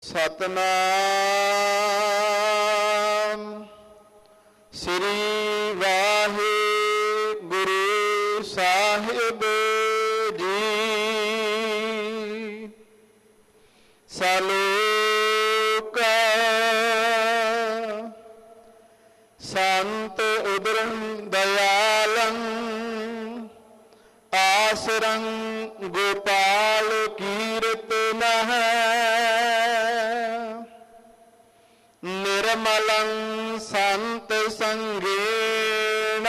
ਸਤਨਾਮ ਸ੍ਰੀ ਵਾਹਿਗੁਰੂ ਸਾਹਿਬ ਜੀ। ਸਲੋਕ ਸੰਤ ਉਦਰੰ ਦਇਆਲੰ ਆਸਰੰ ਗੋਪਾਲ ਕੀਰਤਨః ਨਿਰਮਲੰ ਸੰਤ ਸੰਗੇਣ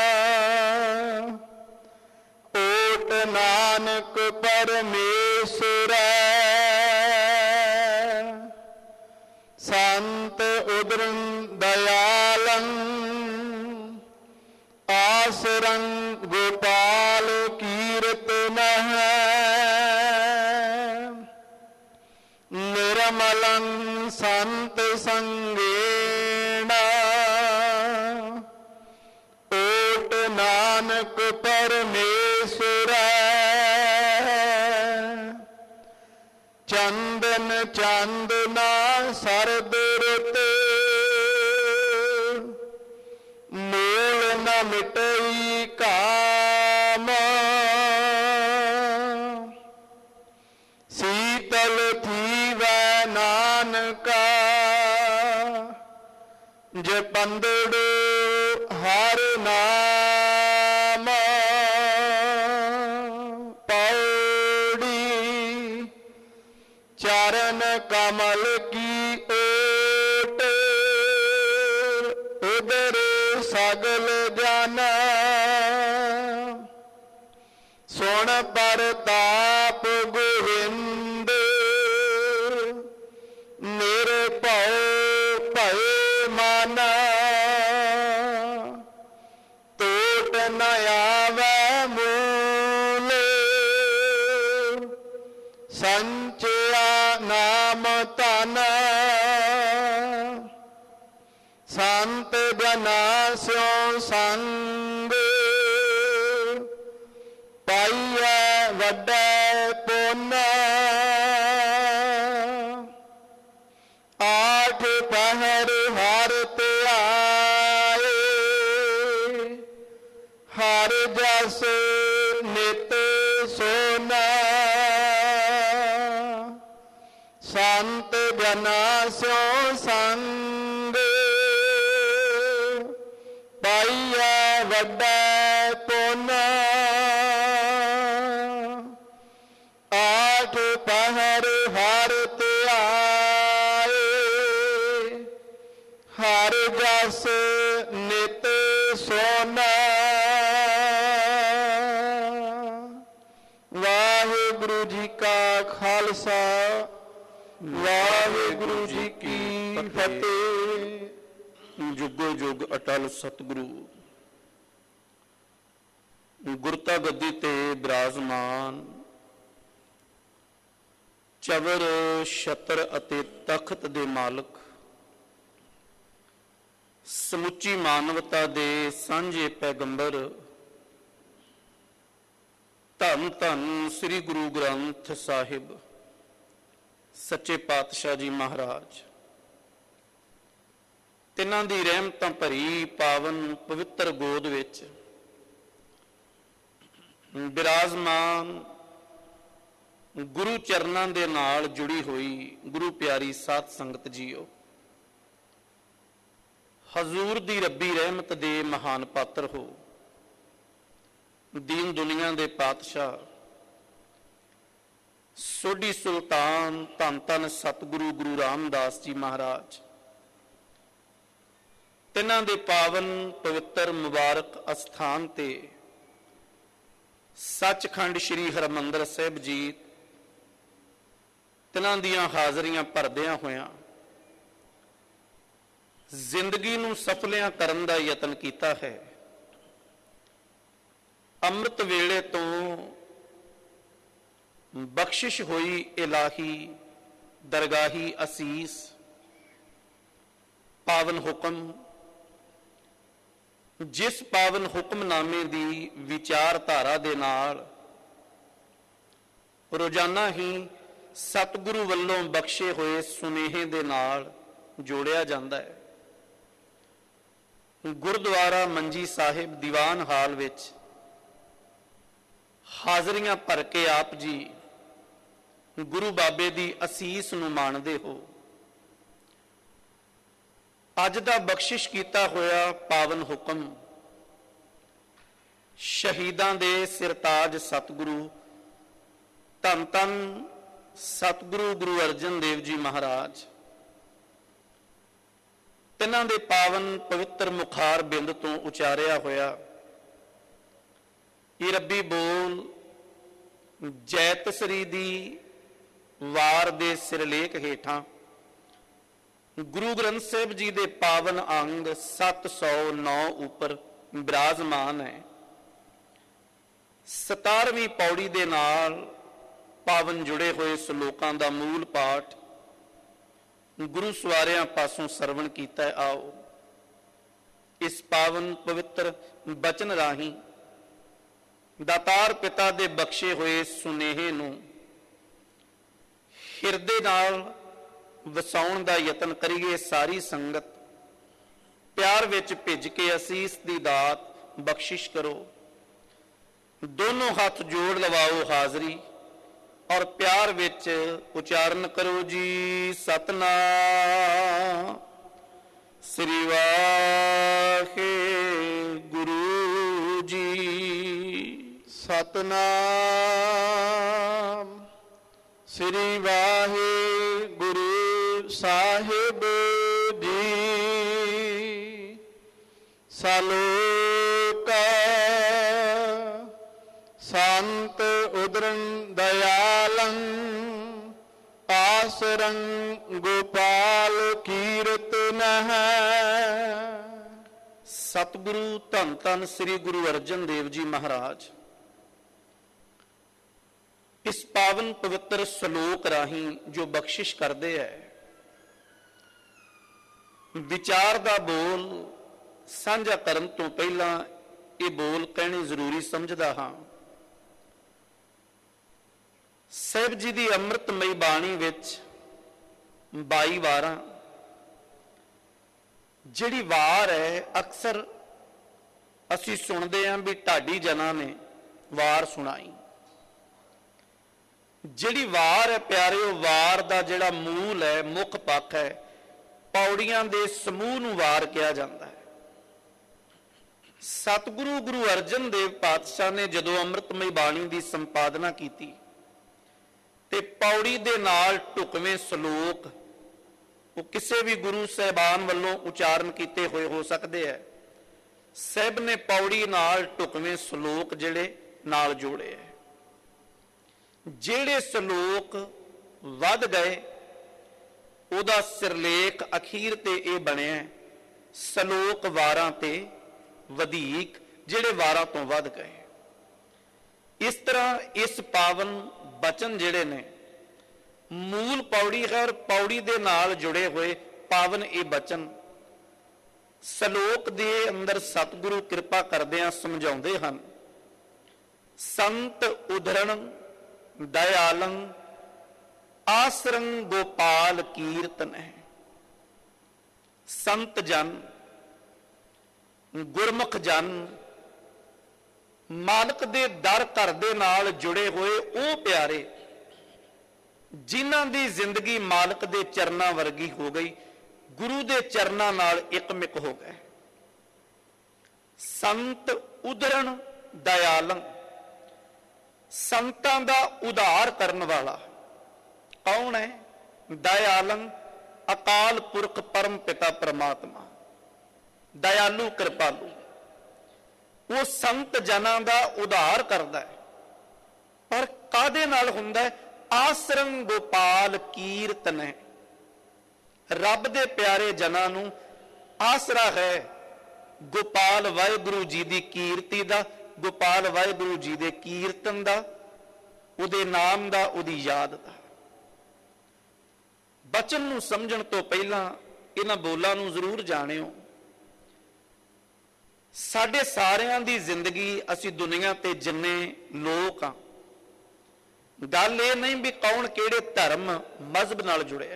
ਓਟ ਨਾਨਕ ਪਰਮੇਸ਼ਰ। ਸੰਤ ਉਦਰੰ ਦਇਆਲੰ ਆਸਰੰ ਗੋਪਾਲ ਕੀਰਤਨః ਨਿਰਮਲੰ ਸੰਤ ਸੰਗੇਣ ਓਟ ਨਾਨਕ ਪਰਮੇਸ਼ਰ। ਚੰਦਨ ਚੰਦਨਾ ਸਰਦ ਰੁਤ ਮੂਲ ਨ ਮਿਟਈ ਕਾਮ। ਸੀਤਲ ਥੀਵੈ ਨਾਨਕਾ ਜਪੰਦੜੋ ਹਰ ਨਾਮ। ਪੌੜੀ ਚਰਨ ਕਮਲ ਕੀ ਓਟ ਉਦਰ ਸਗਲ ਜਨ। ਸੁਣ ਪਰਤਾਪ ਗੋਵਿੰਦ ਨਿਰਭਉ ਭਏ ਮਨ। ਟੋਟ ਨ ਆਵੈ ਮੂਲ ਸੰਚਿਆ ਨਾਮ ਧਨ। ਸੰਤ ਜਨਾ ਸਿਉ ਸੰਗ ਪਾਈਐ ਵੱਡਾ ਪੁੰਨ। ਆਠ ਪਹਿਰ ਹਰ ਧਿਆਏ ਹਰ ਜਸ ਨਿਤ ਸੋਨਾ। ਸੰਤ ਜਨਾ ਸਿਉ ਸੰਗ ਪਾਈਐ ਵੱਡਾ ਪੁੰਨ। ਆਠ ਪਹਿਰ ਹਰ ਧਿਆਏ ਹਰ ਜਸ ਨਿਤ ਸੋਨਾ। ਵਾਹਿਗੁਰੂ ਜੀ ਕਾ ਖਾਲਸਾ ਵਾਹਿਗੁਰੂ ਜੀ ਕੀ ਫਤਿਹ। ਜੁਗੋ ਜੁਗ ਅਟਲ ਸਤਿਗੁਰੂ ਗੁਰਤਾ ਗੱਦੀ ਤੇ ਬਿਰਾਜਮਾਨ ਚਵਰ ਛਤਰ ਅਤੇ ਤਖਤ ਦੇ ਮਾਲਕ ਸਮੁੱਚੀ ਮਾਨਵਤਾ ਦੇ ਸਾਂਝੇ ਪੈਗੰਬਰ ਧੰਨ ਧੰਨ ਸ੍ਰੀ ਗੁਰੂ ਗ੍ਰੰਥ ਸਾਹਿਬ ਸੱਚੇ ਪਾਤਸ਼ਾਹ ਜੀ ਮਹਾਰਾਜ, ਤਿੰਨਾਂ ਦੀ ਰਹਿਮਤਾਂ ਭਰੀ ਪਾਵਨ ਪਵਿੱਤਰ ਗੋਦ ਵਿੱਚ ਬਿਰਾਜਮਾਨ ਗੁਰੂ ਚਰਨਾਂ ਦੇ ਨਾਲ ਜੁੜੀ ਹੋਈ ਗੁਰੂ ਪਿਆਰੀ ਸਾਧ ਸੰਗਤ ਜੀਓ, ਹਜ਼ੂਰ ਦੀ ਰੱਬੀ ਰਹਿਮਤ ਦੇ ਮਹਾਨ ਪਾਤਰ ਹੋ। ਦੀਨ ਦੁਨੀਆ ਦੇ ਪਾਤਸ਼ਾਹ ਸੋਢੀ ਸੁਲਤਾਨ ਧੰਨ ਧੰਨ ਸਤਿਗੁਰੂ ਗੁਰੂ ਰਾਮਦਾਸ ਜੀ ਮਹਾਰਾਜ, ਤਿੰਨਾਂ ਦੇ ਪਾਵਨ ਪਵਿੱਤਰ ਮੁਬਾਰਕ ਅਸਥਾਨ ਤੇ ਸੱਚਖੰਡ ਸ੍ਰੀ ਹਰਿਮੰਦਰ ਸਾਹਿਬ ਜੀ, ਤਿੰਨਾਂ ਦੀਆਂ ਹਾਜ਼ਰੀਆਂ ਭਰਦਿਆਂ ਹੋਇਆਂ ਜ਼ਿੰਦਗੀ ਨੂੰ ਸਫਲਿਆਂ ਕਰਨ ਦਾ ਯਤਨ ਕੀਤਾ ਹੈ। ਅੰਮ੍ਰਿਤ ਵੇਲੇ ਤੋਂ ਬਖਸ਼ਿਸ਼ ਹੋਈ ਇਲਾਹੀ ਦਰਗਾਹੀ ਅਸੀਸ ਪਾਵਨ ਹੁਕਮ, ਜਿਸ ਪਾਵਨ ਹੁਕਮਨਾਮੇ ਦੀ ਵਿਚਾਰਧਾਰਾ ਦੇ ਨਾਲ ਰੋਜ਼ਾਨਾ ਹੀ ਸਤਿਗੁਰੂ ਵੱਲੋਂ ਬਖਸ਼ੇ ਹੋਏ ਸੁਨੇਹੇ ਦੇ ਨਾਲ ਜੋੜਿਆ ਜਾਂਦਾ ਹੈ। ਗੁਰਦੁਆਰਾ ਮੰਜੀ ਸਾਹਿਬ ਦੀਵਾਨ ਹਾਲ ਵਿੱਚ ਹਾਜ਼ਰੀਆਂ ਭਰ ਕੇ ਆਪ ਜੀ ਗੁਰੂ ਬਾਬੇ ਦੀ ਅਸੀਸ ਨੂੰ ਮਾਣਦੇ ਹੋ। ਅੱਜ ਦਾ ਬਖਸ਼ਿਸ਼ ਕੀਤਾ ਹੋਇਆ ਪਾਵਨ ਹੁਕਮ ਸ਼ਹੀਦਾਂ ਦੇ ਸਿਰਤਾਜ ਸਤਿਗੁਰੂ ਧੰਨ ਧੰਨ ਸਤਿਗੁਰੂ ਗੁਰੂ ਅਰਜਨ ਦੇਵ ਜੀ ਮਹਾਰਾਜ, ਤਿੰਨਾਂ ਦੇ ਪਾਵਨ ਪਵਿੱਤਰ ਮੁਖਾਰ ਬਿੰਦ ਤੋਂ ਉਚਾਰਿਆ ਹੋਇਆ ਇਹ ਰੱਬੀ ਬੋਲ ਜੈਤਸਰੀ ਦੀ ਵਾਰ ਦੇ ਸਿਰਲੇਖ ਹੇਠਾਂ ਗੁਰੂ ਗ੍ਰੰਥ ਸਾਹਿਬ ਜੀ ਦੇ ਪਾਵਨ ਅੰਗ 709 ਉੱਪਰ ਬਿਰਾਜਮਾਨ ਹੈ। 17ਵੀਂ ਪੌੜੀ ਦੇ ਨਾਲ ਪਾਵਨ ਜੁੜੇ ਹੋਏ ਸ਼ਲੋਕਾਂ ਦਾ ਮੂਲ ਪਾਠ ਗੁਰੂ ਸਵਾਰਿਆਂ ਪਾਸੋਂ ਸਰਵਣ ਕੀਤਾ ਹੈ। ਆਓ ਇਸ ਪਾਵਨ ਪਵਿੱਤਰ ਬਚਨ ਰਾਹੀਂ ਦਾਤਾਰ ਪਿਤਾ ਦੇ ਬਖਸ਼ੇ ਹੋਏ ਸੁਨੇਹੇ ਨੂੰ ਹਿਰਦੇ ਨਾਲ ਵਸਾਉਣ ਦਾ ਯਤਨ ਕਰੀਏ। ਸਾਰੀ ਸੰਗਤ ਪਿਆਰ ਵਿੱਚ ਭਿੱਜ ਕੇ ਅਸੀਸ ਦੀ ਦਾਤ ਬਖਸ਼ਿਸ਼ ਕਰੋ। ਦੋਨੋਂ ਹੱਥ ਜੋੜ ਲਵਾਓ ਹਾਜ਼ਰੀ ਔਰ ਪਿਆਰ ਵਿੱਚ ਉਚਾਰਨ ਕਰੋ ਜੀ ਸਤਨਾਮ ਸ੍ਰੀ ਵਾਹਿਗੁਰੂ ਜੀ। ਸਤਨਾਮ ਸ੍ਰੀ ਵਾਹਿਗੁਰੂ ਸਾਹਿਬ ਜੀ। ਸਲੋਕ ਸੰਤ ਉਦਰੰ ਦਇਆਲੰ ਆਸਰੰ ਗੋਪਾਲ ਕੀਰਤਨ ਹੈ। ਸਤਿਗੁਰੂ ਧੰਨ ਧੰਨ ਸ੍ਰੀ ਗੁਰੂ ਅਰਜਨ ਦੇਵ ਜੀ ਮਹਾਰਾਜ ਇਸ ਪਾਵਨ ਪਵਿੱਤਰ ਸ਼ਲੋਕ ਰਾਹੀਂ ਜੋ ਬਖਸ਼ਿਸ਼ ਕਰਦੇ ਹੈ, ਵਿਚਾਰ ਦਾ ਬੋਲ ਸਾਂਝਾ ਕਰਨ ਤੋਂ ਪਹਿਲਾਂ ਇਹ ਬੋਲ ਕਹਿਣੇ ਜ਼ਰੂਰੀ ਸਮਝਦਾ ਹਾਂ। ਸਾਹਿਬ ਜੀ ਦੀ ਅੰਮ੍ਰਿਤਮਈ ਬਾਣੀ ਵਿੱਚ 22 ਵਾਰਾਂ, ਜਿਹੜੀ ਵਾਰ ਹੈ ਅਕਸਰ ਅਸੀਂ ਸੁਣਦੇ ਹਾਂ ਵੀ ਢਾਡੀ ਜਨਾਂ ਨੇ ਵਾਰ ਸੁਣਾਈ। ਜਿਹੜੀ ਵਾਰ ਹੈ ਪਿਆਰਿਓ, ਵਾਰ ਦਾ ਜਿਹੜਾ ਮੂਲ ਹੈ, ਮੁੱਖ ਪੱਖ ਹੈ, ਪੌੜੀਆਂ ਦੇ ਸਮੂਹ ਨੂੰ ਵਾਰ ਕਿਹਾ ਜਾਂਦਾ ਹੈ। ਸਤਿਗੁਰੂ ਗੁਰੂ ਅਰਜਨ ਦੇਵ ਪਾਤਸ਼ਾਹ ਨੇ ਜਦੋਂ ਅੰਮ੍ਰਿਤਮਈ ਬਾਣੀ ਦੀ ਸੰਪਾਦਨਾ ਕੀਤੀ ਤੇ ਪੌੜੀ ਦੇ ਨਾਲ ਢੁਕਵੇਂ ਸ਼ਲੋਕ ਉਹ ਕਿਸੇ ਵੀ ਗੁਰੂ ਸਾਹਿਬਾਨ ਵੱਲੋਂ ਉਚਾਰਨ ਕੀਤੇ ਹੋਏ ਹੋ ਸਕਦੇ ਹੈ। ਸਾਹਿਬ ਨੇ ਪੌੜੀ ਨਾਲ ਢੁਕਵੇਂ ਸ਼ਲੋਕ ਜਿਹੜੇ ਨਾਲ ਜੋੜੇ ਹੈ। ਜਿਹੜੇ ਸ਼ਲੋਕ ਵੱਧ ਗਏ ਉਹਦਾ ਸਿਰਲੇਖ ਅਖੀਰ ਤੇ ਇਹ ਬਣਿਆ ਸ਼ਲੋਕ ਵਾਰਾਂ ਤੇ ਵਧੇਕ, ਜਿਹੜੇ ਵਾਰਾਂ ਤੋਂ ਵੱਧ ਗਏ। ਇਸ ਤਰ੍ਹਾਂ ਇਸ ਪਾਵਨ ਬਚਨ ਜਿਹੜੇ ਨੇ ਮੂਲ ਪੌੜੀ ਹੈ ਔਰ ਪੌੜੀ ਦੇ ਨਾਲ ਜੁੜੇ ਹੋਏ ਪਾਵਨ ਇਹ ਬਚਨ ਸ਼ਲੋਕ ਦੇ ਅੰਦਰ ਸਤਿਗੁਰੂ ਕਿਰਪਾ ਕਰਦਿਆਂ ਸਮਝਾਉਂਦੇ ਹਨ। ਸੰਤ ਉਧਰਣ ਦਇਆਲੰ ਆਸਰੰ ਗੋਪਾਲ ਕੀਰਤਨ ਹੈ। ਸੰਤ ਜਨ, ਗੁਰਮੁਖ ਜਨ, ਮਾਲਕ ਦੇ ਦਰ ਘਰ ਦੇ ਨਾਲ ਜੁੜੇ ਹੋਏ ਉਹ ਪਿਆਰੇ ਜਿਨ੍ਹਾਂ ਦੀ ਜ਼ਿੰਦਗੀ ਮਾਲਕ ਦੇ ਚਰਨਾਂ ਵਰਗੀ ਹੋ ਗਈ, ਗੁਰੂ ਦੇ ਚਰਨਾਂ ਨਾਲ ਇਕਮਿਕ ਹੋ ਗਏ। ਸੰਤ ਉਧਰਣ ਦਇਆਲੰ, ਸੰਤਾਂ ਦਾ ਉਧਾਰ ਕਰਨ ਵਾਲਾ ਕੌਣ ਹੈ? ਦਇਆਲੰ ਅਕਾਲ ਪੁਰਖ ਪਰਮ ਪਿਤਾ ਪਰਮਾਤਮਾ, ਦਇਆਲੂ ਕਿਰਪਾਲੂ। ਉਹ ਸੰਤ ਜਨਾਂ ਦਾ ਉਧਾਰ ਕਰਦਾ ਹੈ, ਪਰ ਕਾਹਦੇ ਨਾਲ ਹੁੰਦਾ ਹੈ? ਆਸਰੰ ਗੋਪਾਲ ਕੀਰਤਨ ਹੈ। ਰੱਬ ਦੇ ਪਿਆਰੇ ਜਨਾਂ ਨੂੰ ਆਸਰਾ ਹੈ ਗੋਪਾਲ ਵਾਹਿਗੁਰੂ ਜੀ ਦੀ ਕੀਰਤੀ ਦਾ, ਗੋਪਾਲ ਵਾਹਿਗੁਰੂ ਜੀ ਦੇ ਕੀਰਤਨ ਦਾ, ਉਹਦੇ ਨਾਮ ਦਾ, ਉਹਦੀ ਯਾਦ ਦਾ। ਬਚਨ ਨੂੰ ਸਮਝਣ ਤੋਂ ਪਹਿਲਾਂ ਇਹਨਾਂ ਬੋਲਾਂ ਨੂੰ ਜ਼ਰੂਰ ਜਾਣਿਓ। ਸਾਡੇ ਸਾਰਿਆਂ ਦੀ ਜ਼ਿੰਦਗੀ, ਅਸੀਂ ਦੁਨੀਆ ਤੇ ਜਿੰਨੇ ਲੋਕ ਆ, ਗੱਲ ਇਹ ਨਹੀਂ ਵੀ ਕੌਣ ਕਿਹੜੇ ਧਰਮ ਮਜ਼ਹਬ ਨਾਲ ਜੁੜਿਆ,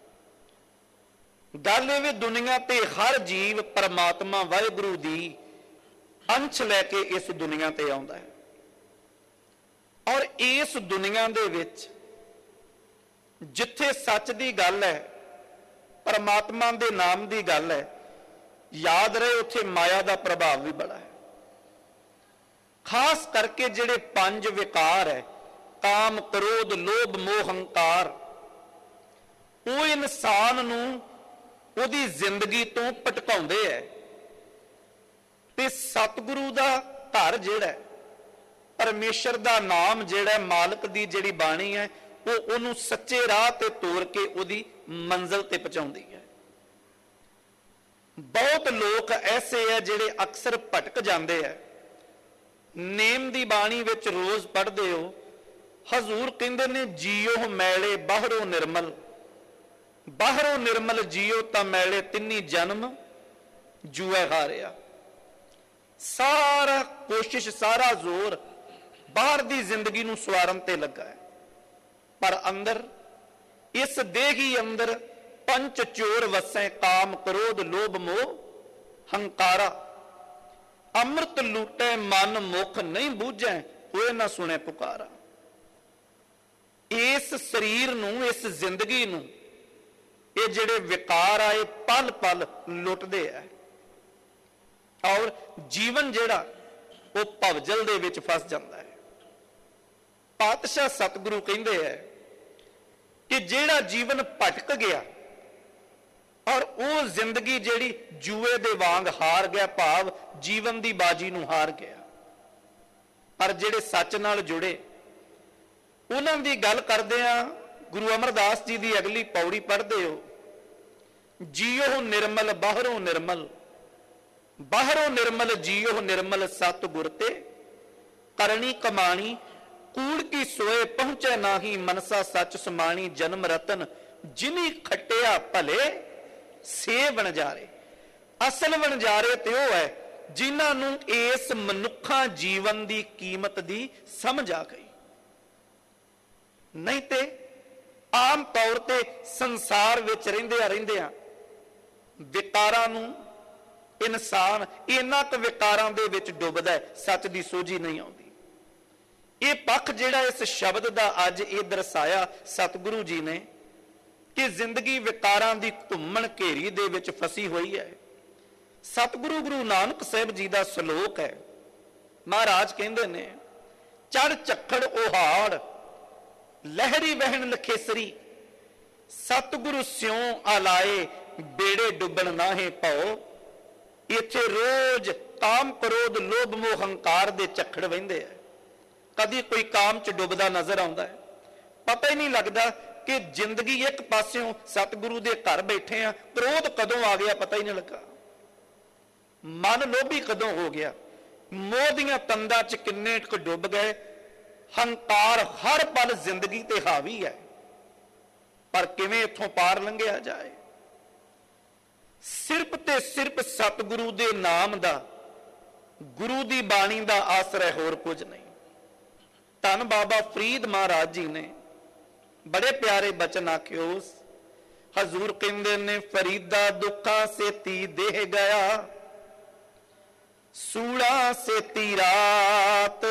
ਗੱਲ ਇਹ ਵੀ ਦੁਨੀਆ ਤੇ ਹਰ ਜੀਵ ਪਰਮਾਤਮਾ ਵਾਹਿਗੁਰੂ ਦੀ ਅੰਸ਼ ਲੈ ਕੇ ਇਸ ਦੁਨੀਆ ਤੇ ਆਉਂਦਾ ਹੈ। ਔਰ ਇਸ ਦੁਨੀਆ ਦੇ ਵਿੱਚ ਜਿੱਥੇ ਸੱਚ ਦੀ ਗੱਲ ਹੈ, ਪਰਮਾਤਮਾ ਦੇ ਨਾਮ ਦੀ ਗੱਲ ਹੈ, ਯਾਦ ਰਹੇ ਉੱਥੇ ਮਾਇਆ ਦਾ ਪ੍ਰਭਾਵ ਵੀ ਬੜਾ ਹੈ। ਖਾਸ ਕਰਕੇ ਜਿਹੜੇ 5 ਵਿਕਾਰ ਹੈ, ਕਾਮ, ਕ੍ਰੋਧ, ਲੋਭ, ਮੋਹ, ਹੰਕਾਰ, ਉਹ ਇਨਸਾਨ ਨੂੰ ਉਹਦੀ ਜ਼ਿੰਦਗੀ ਤੋਂ ਭਟਕਾਉਂਦੇ ਹੈ। ਤੇ ਸਤਿਗੁਰੂ ਦਾ ਘਰ ਜਿਹੜਾ ਹੈ, ਪਰਮੇਸ਼ਰ ਦਾ ਨਾਮ ਜਿਹੜਾ, ਮਾਲਕ ਦੀ ਜਿਹੜੀ ਬਾਣੀ ਹੈ, ਉਹ ਉਹਨੂੰ ਸੱਚੇ ਰਾਹ ਤੇ ਤੋਰ ਕੇ ਉਹਦੀ ਮੰਜ਼ਿਲ ਤੇ ਪਹੁੰਚਾਉਂਦੀ ਹੈ। ਬਹੁਤ ਲੋਕ ਐਸੇ ਹੈ ਜਿਹੜੇ ਅਕਸਰ ਭਟਕ ਜਾਂਦੇ ਹੈ। ਨੇਮ ਦੀ ਬਾਣੀ ਵਿੱਚ ਰੋਜ਼ ਪੜ੍ਹਦੇ ਹੋ, ਹਜ਼ੂਰ ਕਹਿੰਦੇ ਨੇ ਜੀਓ ਮੈਲੇ ਬਾਹਰੋਂ ਨਿਰਮਲ, ਬਾਹਰੋਂ ਨਿਰਮਲ ਜੀਓ ਤਾਂ ਮੈਲੇ ਤਿੰਨੀ ਜਨਮ ਜੂਐ ਹਾਰਿਆ। ਸਾਰਾ ਕੋਸ਼ਿਸ਼, ਸਾਰਾ ਜ਼ੋਰ ਬਾਹਰ ਦੀ ਜ਼ਿੰਦਗੀ ਨੂੰ ਸਵਾਰਨ ਤੇ ਲੱਗਾ ਹੈ, ਪਰ ਅੰਦਰ ਇਸ ਦੇਹ ਹੀ ਅੰਦਰ ਪੰਚ ਚੋਰ ਵਸੈ, ਕਾਮ, ਕ੍ਰੋਧ, ਲੋਭ, ਮੋਹ, ਹੰਕਾਰਾ। ਅੰਮ੍ਰਿਤ ਲੂਟੈ ਮਨ ਮੁਖ, ਨਹੀਂ ਬੂਝੈ ਹੋਏ ਨਾ ਸੁਣੇ ਪੁਕਾਰਾ। ਇਸ ਸਰੀਰ ਨੂੰ, ਇਸ ਜ਼ਿੰਦਗੀ ਨੂੰ ਇਹ ਜਿਹੜੇ ਵਿਕਾਰ ਆਏ ਪਲ ਪਲ ਲੁੱਟਦੇ ਆ, ਔਰ ਜੀਵਨ ਜਿਹੜਾ ਉਹ ਭਵਜਲ ਦੇ ਵਿੱਚ ਫਸ ਜਾਂਦਾ ਹੈ। ਪਾਤਸ਼ਾਹ ਸਤਿਗੁਰੂ ਕਹਿੰਦੇ ਹੈ ਕਿ ਜਿਹੜਾ ਜੀਵਨ ਭਟਕ ਗਿਆ ਔਰ ਉਹ ਜ਼ਿੰਦਗੀ ਜਿਹੜੀ ਜੂਏ ਦੇ ਵਾਂਗ ਹਾਰ ਗਿਆ, ਭਾਵ ਜੀਵਨ ਦੀ ਬਾਜੀ ਨੂੰ ਹਾਰ ਗਿਆ। ਪਰ ਜਿਹੜੇ ਸੱਚ ਨਾਲ ਜੁੜੇ, ਉਹਨਾਂ ਦੀ ਗੱਲ ਕਰਦੇ ਆ, ਗੁਰੂ ਅਮਰਦਾਸ ਜੀ ਦੀ ਅਗਲੀ ਪੌੜੀ ਪੜ੍ਹਦੇ ਹੋ, ਜੀਓ ਨਿਰਮਲ ਬਾਹਰੋਂ ਨਿਰਮਲ, ਬਾਹਰੋਂ ਨਿਰਮਲ ਜੀਓ ਨਿਰਮਲ, ਸਤਿਗੁਰ ਤੇ ਕਰਨੀ ਕਮਾਣੀ, ਕੂੜ ਕੀ ਸੋਏ ਪਹੁੰਚੈ ਨਾਹੀ, ਮਨਸਾ ਸੱਚ ਸਮਾਣੀ, ਜਨਮ ਰਤਨ ਜਿਨੀ ਖੱਟਿਆ ਭਲੇ ਸੇ ਵਣਜਾਰੇ। ਅਸਲ ਵਣਜਾਰੇ ਤੇ ਉਹ ਹੈ ਜਿਨ੍ਹਾਂ ਨੂੰ ਇਸ ਮਨੁੱਖਾ ਜੀਵਨ ਦੀ ਕੀਮਤ ਦੀ ਸਮਝ ਆ ਗਈ। ਨਹੀਂ ਤੇ ਆਮ ਤੌਰ ਤੇ ਸੰਸਾਰ ਵਿੱਚ ਰਹਿੰਦਿਆਂ ਵਿਕਾਰਾਂ ਨੂੰ ਇਨਸਾਨ ਇਹਨਾਂ ਕੁ ਵਿਕਾਰਾਂ ਦੇ ਵਿੱਚ ਡੁੱਬਦਾ ਹੈ, ਸੱਚ ਦੀ ਸੋਝੀ ਨਹੀਂ ਆਉਂਦੀ। ਇਹ ਪੱਖ ਜਿਹੜਾ ਇਸ ਸ਼ਬਦ ਦਾ ਅੱਜ ਇਹ ਦਰਸਾਇਆ ਸਤਿਗੁਰੂ ਜੀ ਨੇ ਕਿ ਜ਼ਿੰਦਗੀ ਵਿਕਾਰਾਂ ਦੀ ਘੁੰਮਣ ਘੇਰੀ ਦੇ ਵਿੱਚ ਫਸੀ ਹੋਈ ਹੈ। ਸਤਿਗੁਰੂ ਗੁਰੂ ਨਾਨਕ ਸਾਹਿਬ ਜੀ ਦਾ ਸ਼ਲੋਕ ਹੈ। ਮਹਾਰਾਜ ਕਹਿੰਦੇ ਨੇ, ਚੜ ਝੱਖੜ ਉਹਾੜ ਲਹਿਰੀ ਵਹਿਣ ਲਖੇਸਰੀ, ਸਤਿਗੁਰੂ ਸਿਉ ਆਲਾਏ ਬੇੜੇ ਡੁੱਬਣ ਨਾਹੇ ਭਉ। ਇੱਥੇ ਰੋਜ਼ ਕਾਮ, ਕ੍ਰੋਧ, ਲੋਭ, ਮੋਹ, ਹੰਕਾਰ ਦੇ ਝੱਖੜ ਵਹਿੰਦੇ ਆ। ਕਦੀ ਕੋਈ ਕਾਮ ਚ ਡੁੱਬਦਾ ਨਜ਼ਰ ਆਉਂਦਾ ਹੈ, ਪਤਾ ਹੀ ਨਹੀਂ ਲੱਗਦਾ ਕਿ ਜ਼ਿੰਦਗੀ ਇੱਕ ਪਾਸਿਓਂ ਸਤਿਗੁਰੂ ਦੇ ਘਰ ਬੈਠੇ ਆ, ਕ੍ਰੋਧ ਕਦੋਂ ਆ ਗਿਆ ਪਤਾ ਹੀ ਨਹੀਂ ਲੱਗਾ, ਮਨ ਲੋਭੀ ਕਦੋਂ ਹੋ ਗਿਆ, ਮੋਹ ਦੀਆਂ ਤੰਦਾਂ ਚ ਕਿੰਨੇ ਕੁ ਡੁੱਬ ਗਏ। ਹੰਕਾਰ ਹਰ ਪਲ ਜ਼ਿੰਦਗੀ ਤੇ ਹਾਵੀ ਹੈ, ਪਰ ਕਿਵੇਂ ਇੱਥੋਂ ਪਾਰ ਲੰਘਿਆ ਜਾਏ। ਸਿਰਫ ਤੇ ਸਿਰਫ ਸਤਿਗੁਰੂ ਦੇ ਨਾਮ ਦਾ, ਗੁਰੂ ਦੀ ਬਾਣੀ ਦਾ ਆਸਰਾ, ਹੋਰ ਕੁਝ ਨਹੀਂ। ਧੰਨ ਬਾਬਾ ਫਰੀਦ ਮਹਾਰਾਜ ਜੀ ਨੇ ਬੜੇ ਪਿਆਰੇ ਬਚਨ ਆਖਿਓ। ਹਜ਼ੂਰ ਕਹਿੰਦੇ ਨੇ, ਫਰੀਦਾ ਦੁੱਖਾਂ ਸੇਤੀ ਦੇਹ ਗਿਆ, ਸੂੜਾ ਸੇਤੀ ਰਾਤ,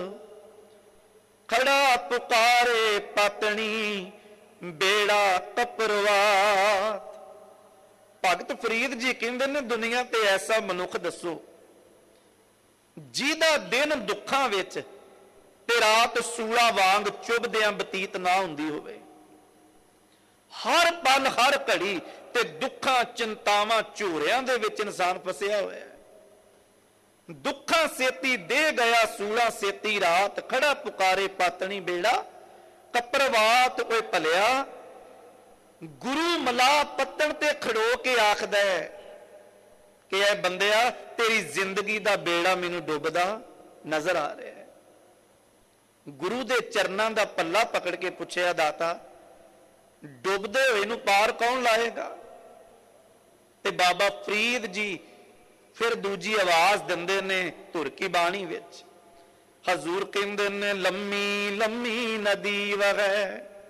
ਖੜਾ ਪੁਕਾਰੇ ਪਤਣੀ ਬੇੜਾ ਕਪਰਵਾਤ। ਭਗਤ ਫਰੀਦ ਜੀ ਕਹਿੰਦੇ ਨੇ, ਦੁਨੀਆ ਤੇ ਐਸਾ ਮਨੁੱਖ ਦੱਸੋ ਜਿਹਦਾ ਦਿਨ ਦੁੱਖਾਂ ਵਿੱਚ ਤੇ ਰਾਤ ਸੂਲਾ ਵਾਂਗ ਚੁੱਭਦਿਆਂ ਬਤੀਤ ਨਾ ਹੁੰਦੀ ਹੋਵੇ। ਹਰ ਪਲ ਹਰ ਘੜੀ ਤੇ ਦੁੱਖਾਂ, ਚਿੰਤਾਵਾਂ, ਝੂਰਿਆਂ ਦੇ ਵਿੱਚ ਇਨਸਾਨ ਫਸਿਆ ਹੋਇਆ ਹੈ। ਦੁੱਖਾਂ ਸੇਤੀ ਦੇ ਗਿਆ, ਸੂਲਾ ਸੇਤੀ ਰਾਤ, ਖੜਾ ਪੁਕਾਰੇ ਪਾਤਣੀ ਬੇੜਾ ਕਪਰਵਾਤ। ਓਏ ਭਲਿਆ, ਗੁਰੂ ਮਲਾ ਪੱਤਣ ਤੇ ਖੜੋ ਕੇ ਆਖਦਾ ਹੈ ਕਿ ਐ ਬੰਦਿਆ, ਤੇਰੀ ਜ਼ਿੰਦਗੀ ਦਾ ਬੇੜਾ ਮੈਨੂੰ ਡੁੱਬਦਾ ਨਜ਼ਰ ਆ ਰਿਹਾ ਹੈ। ਗੁਰੂ ਦੇ ਚਰਨਾਂ ਦਾ ਪੱਲਾ ਪਕੜ ਕੇ ਪੁੱਛਿਆ, ਦਾਤਾ ਡੁੱਬਦੇ ਹੋਏ ਨੂੰ ਪਾਰ ਕੌਣ ਲਾਏਗਾ? ਤੇ ਬਾਬਾ ਫਰੀਦ ਜੀ ਫਿਰ ਦੂਜੀ ਆਵਾਜ਼ ਦਿੰਦੇ ਨੇ ਧੁਰ ਕੀ ਬਾਣੀ ਵਿੱਚ, ਹਜ਼ੂਰ ਕਹਿੰਦੇ ਨੇ ਲੰਮੀ ਲੰਮੀ ਨਦੀ ਵਹੈ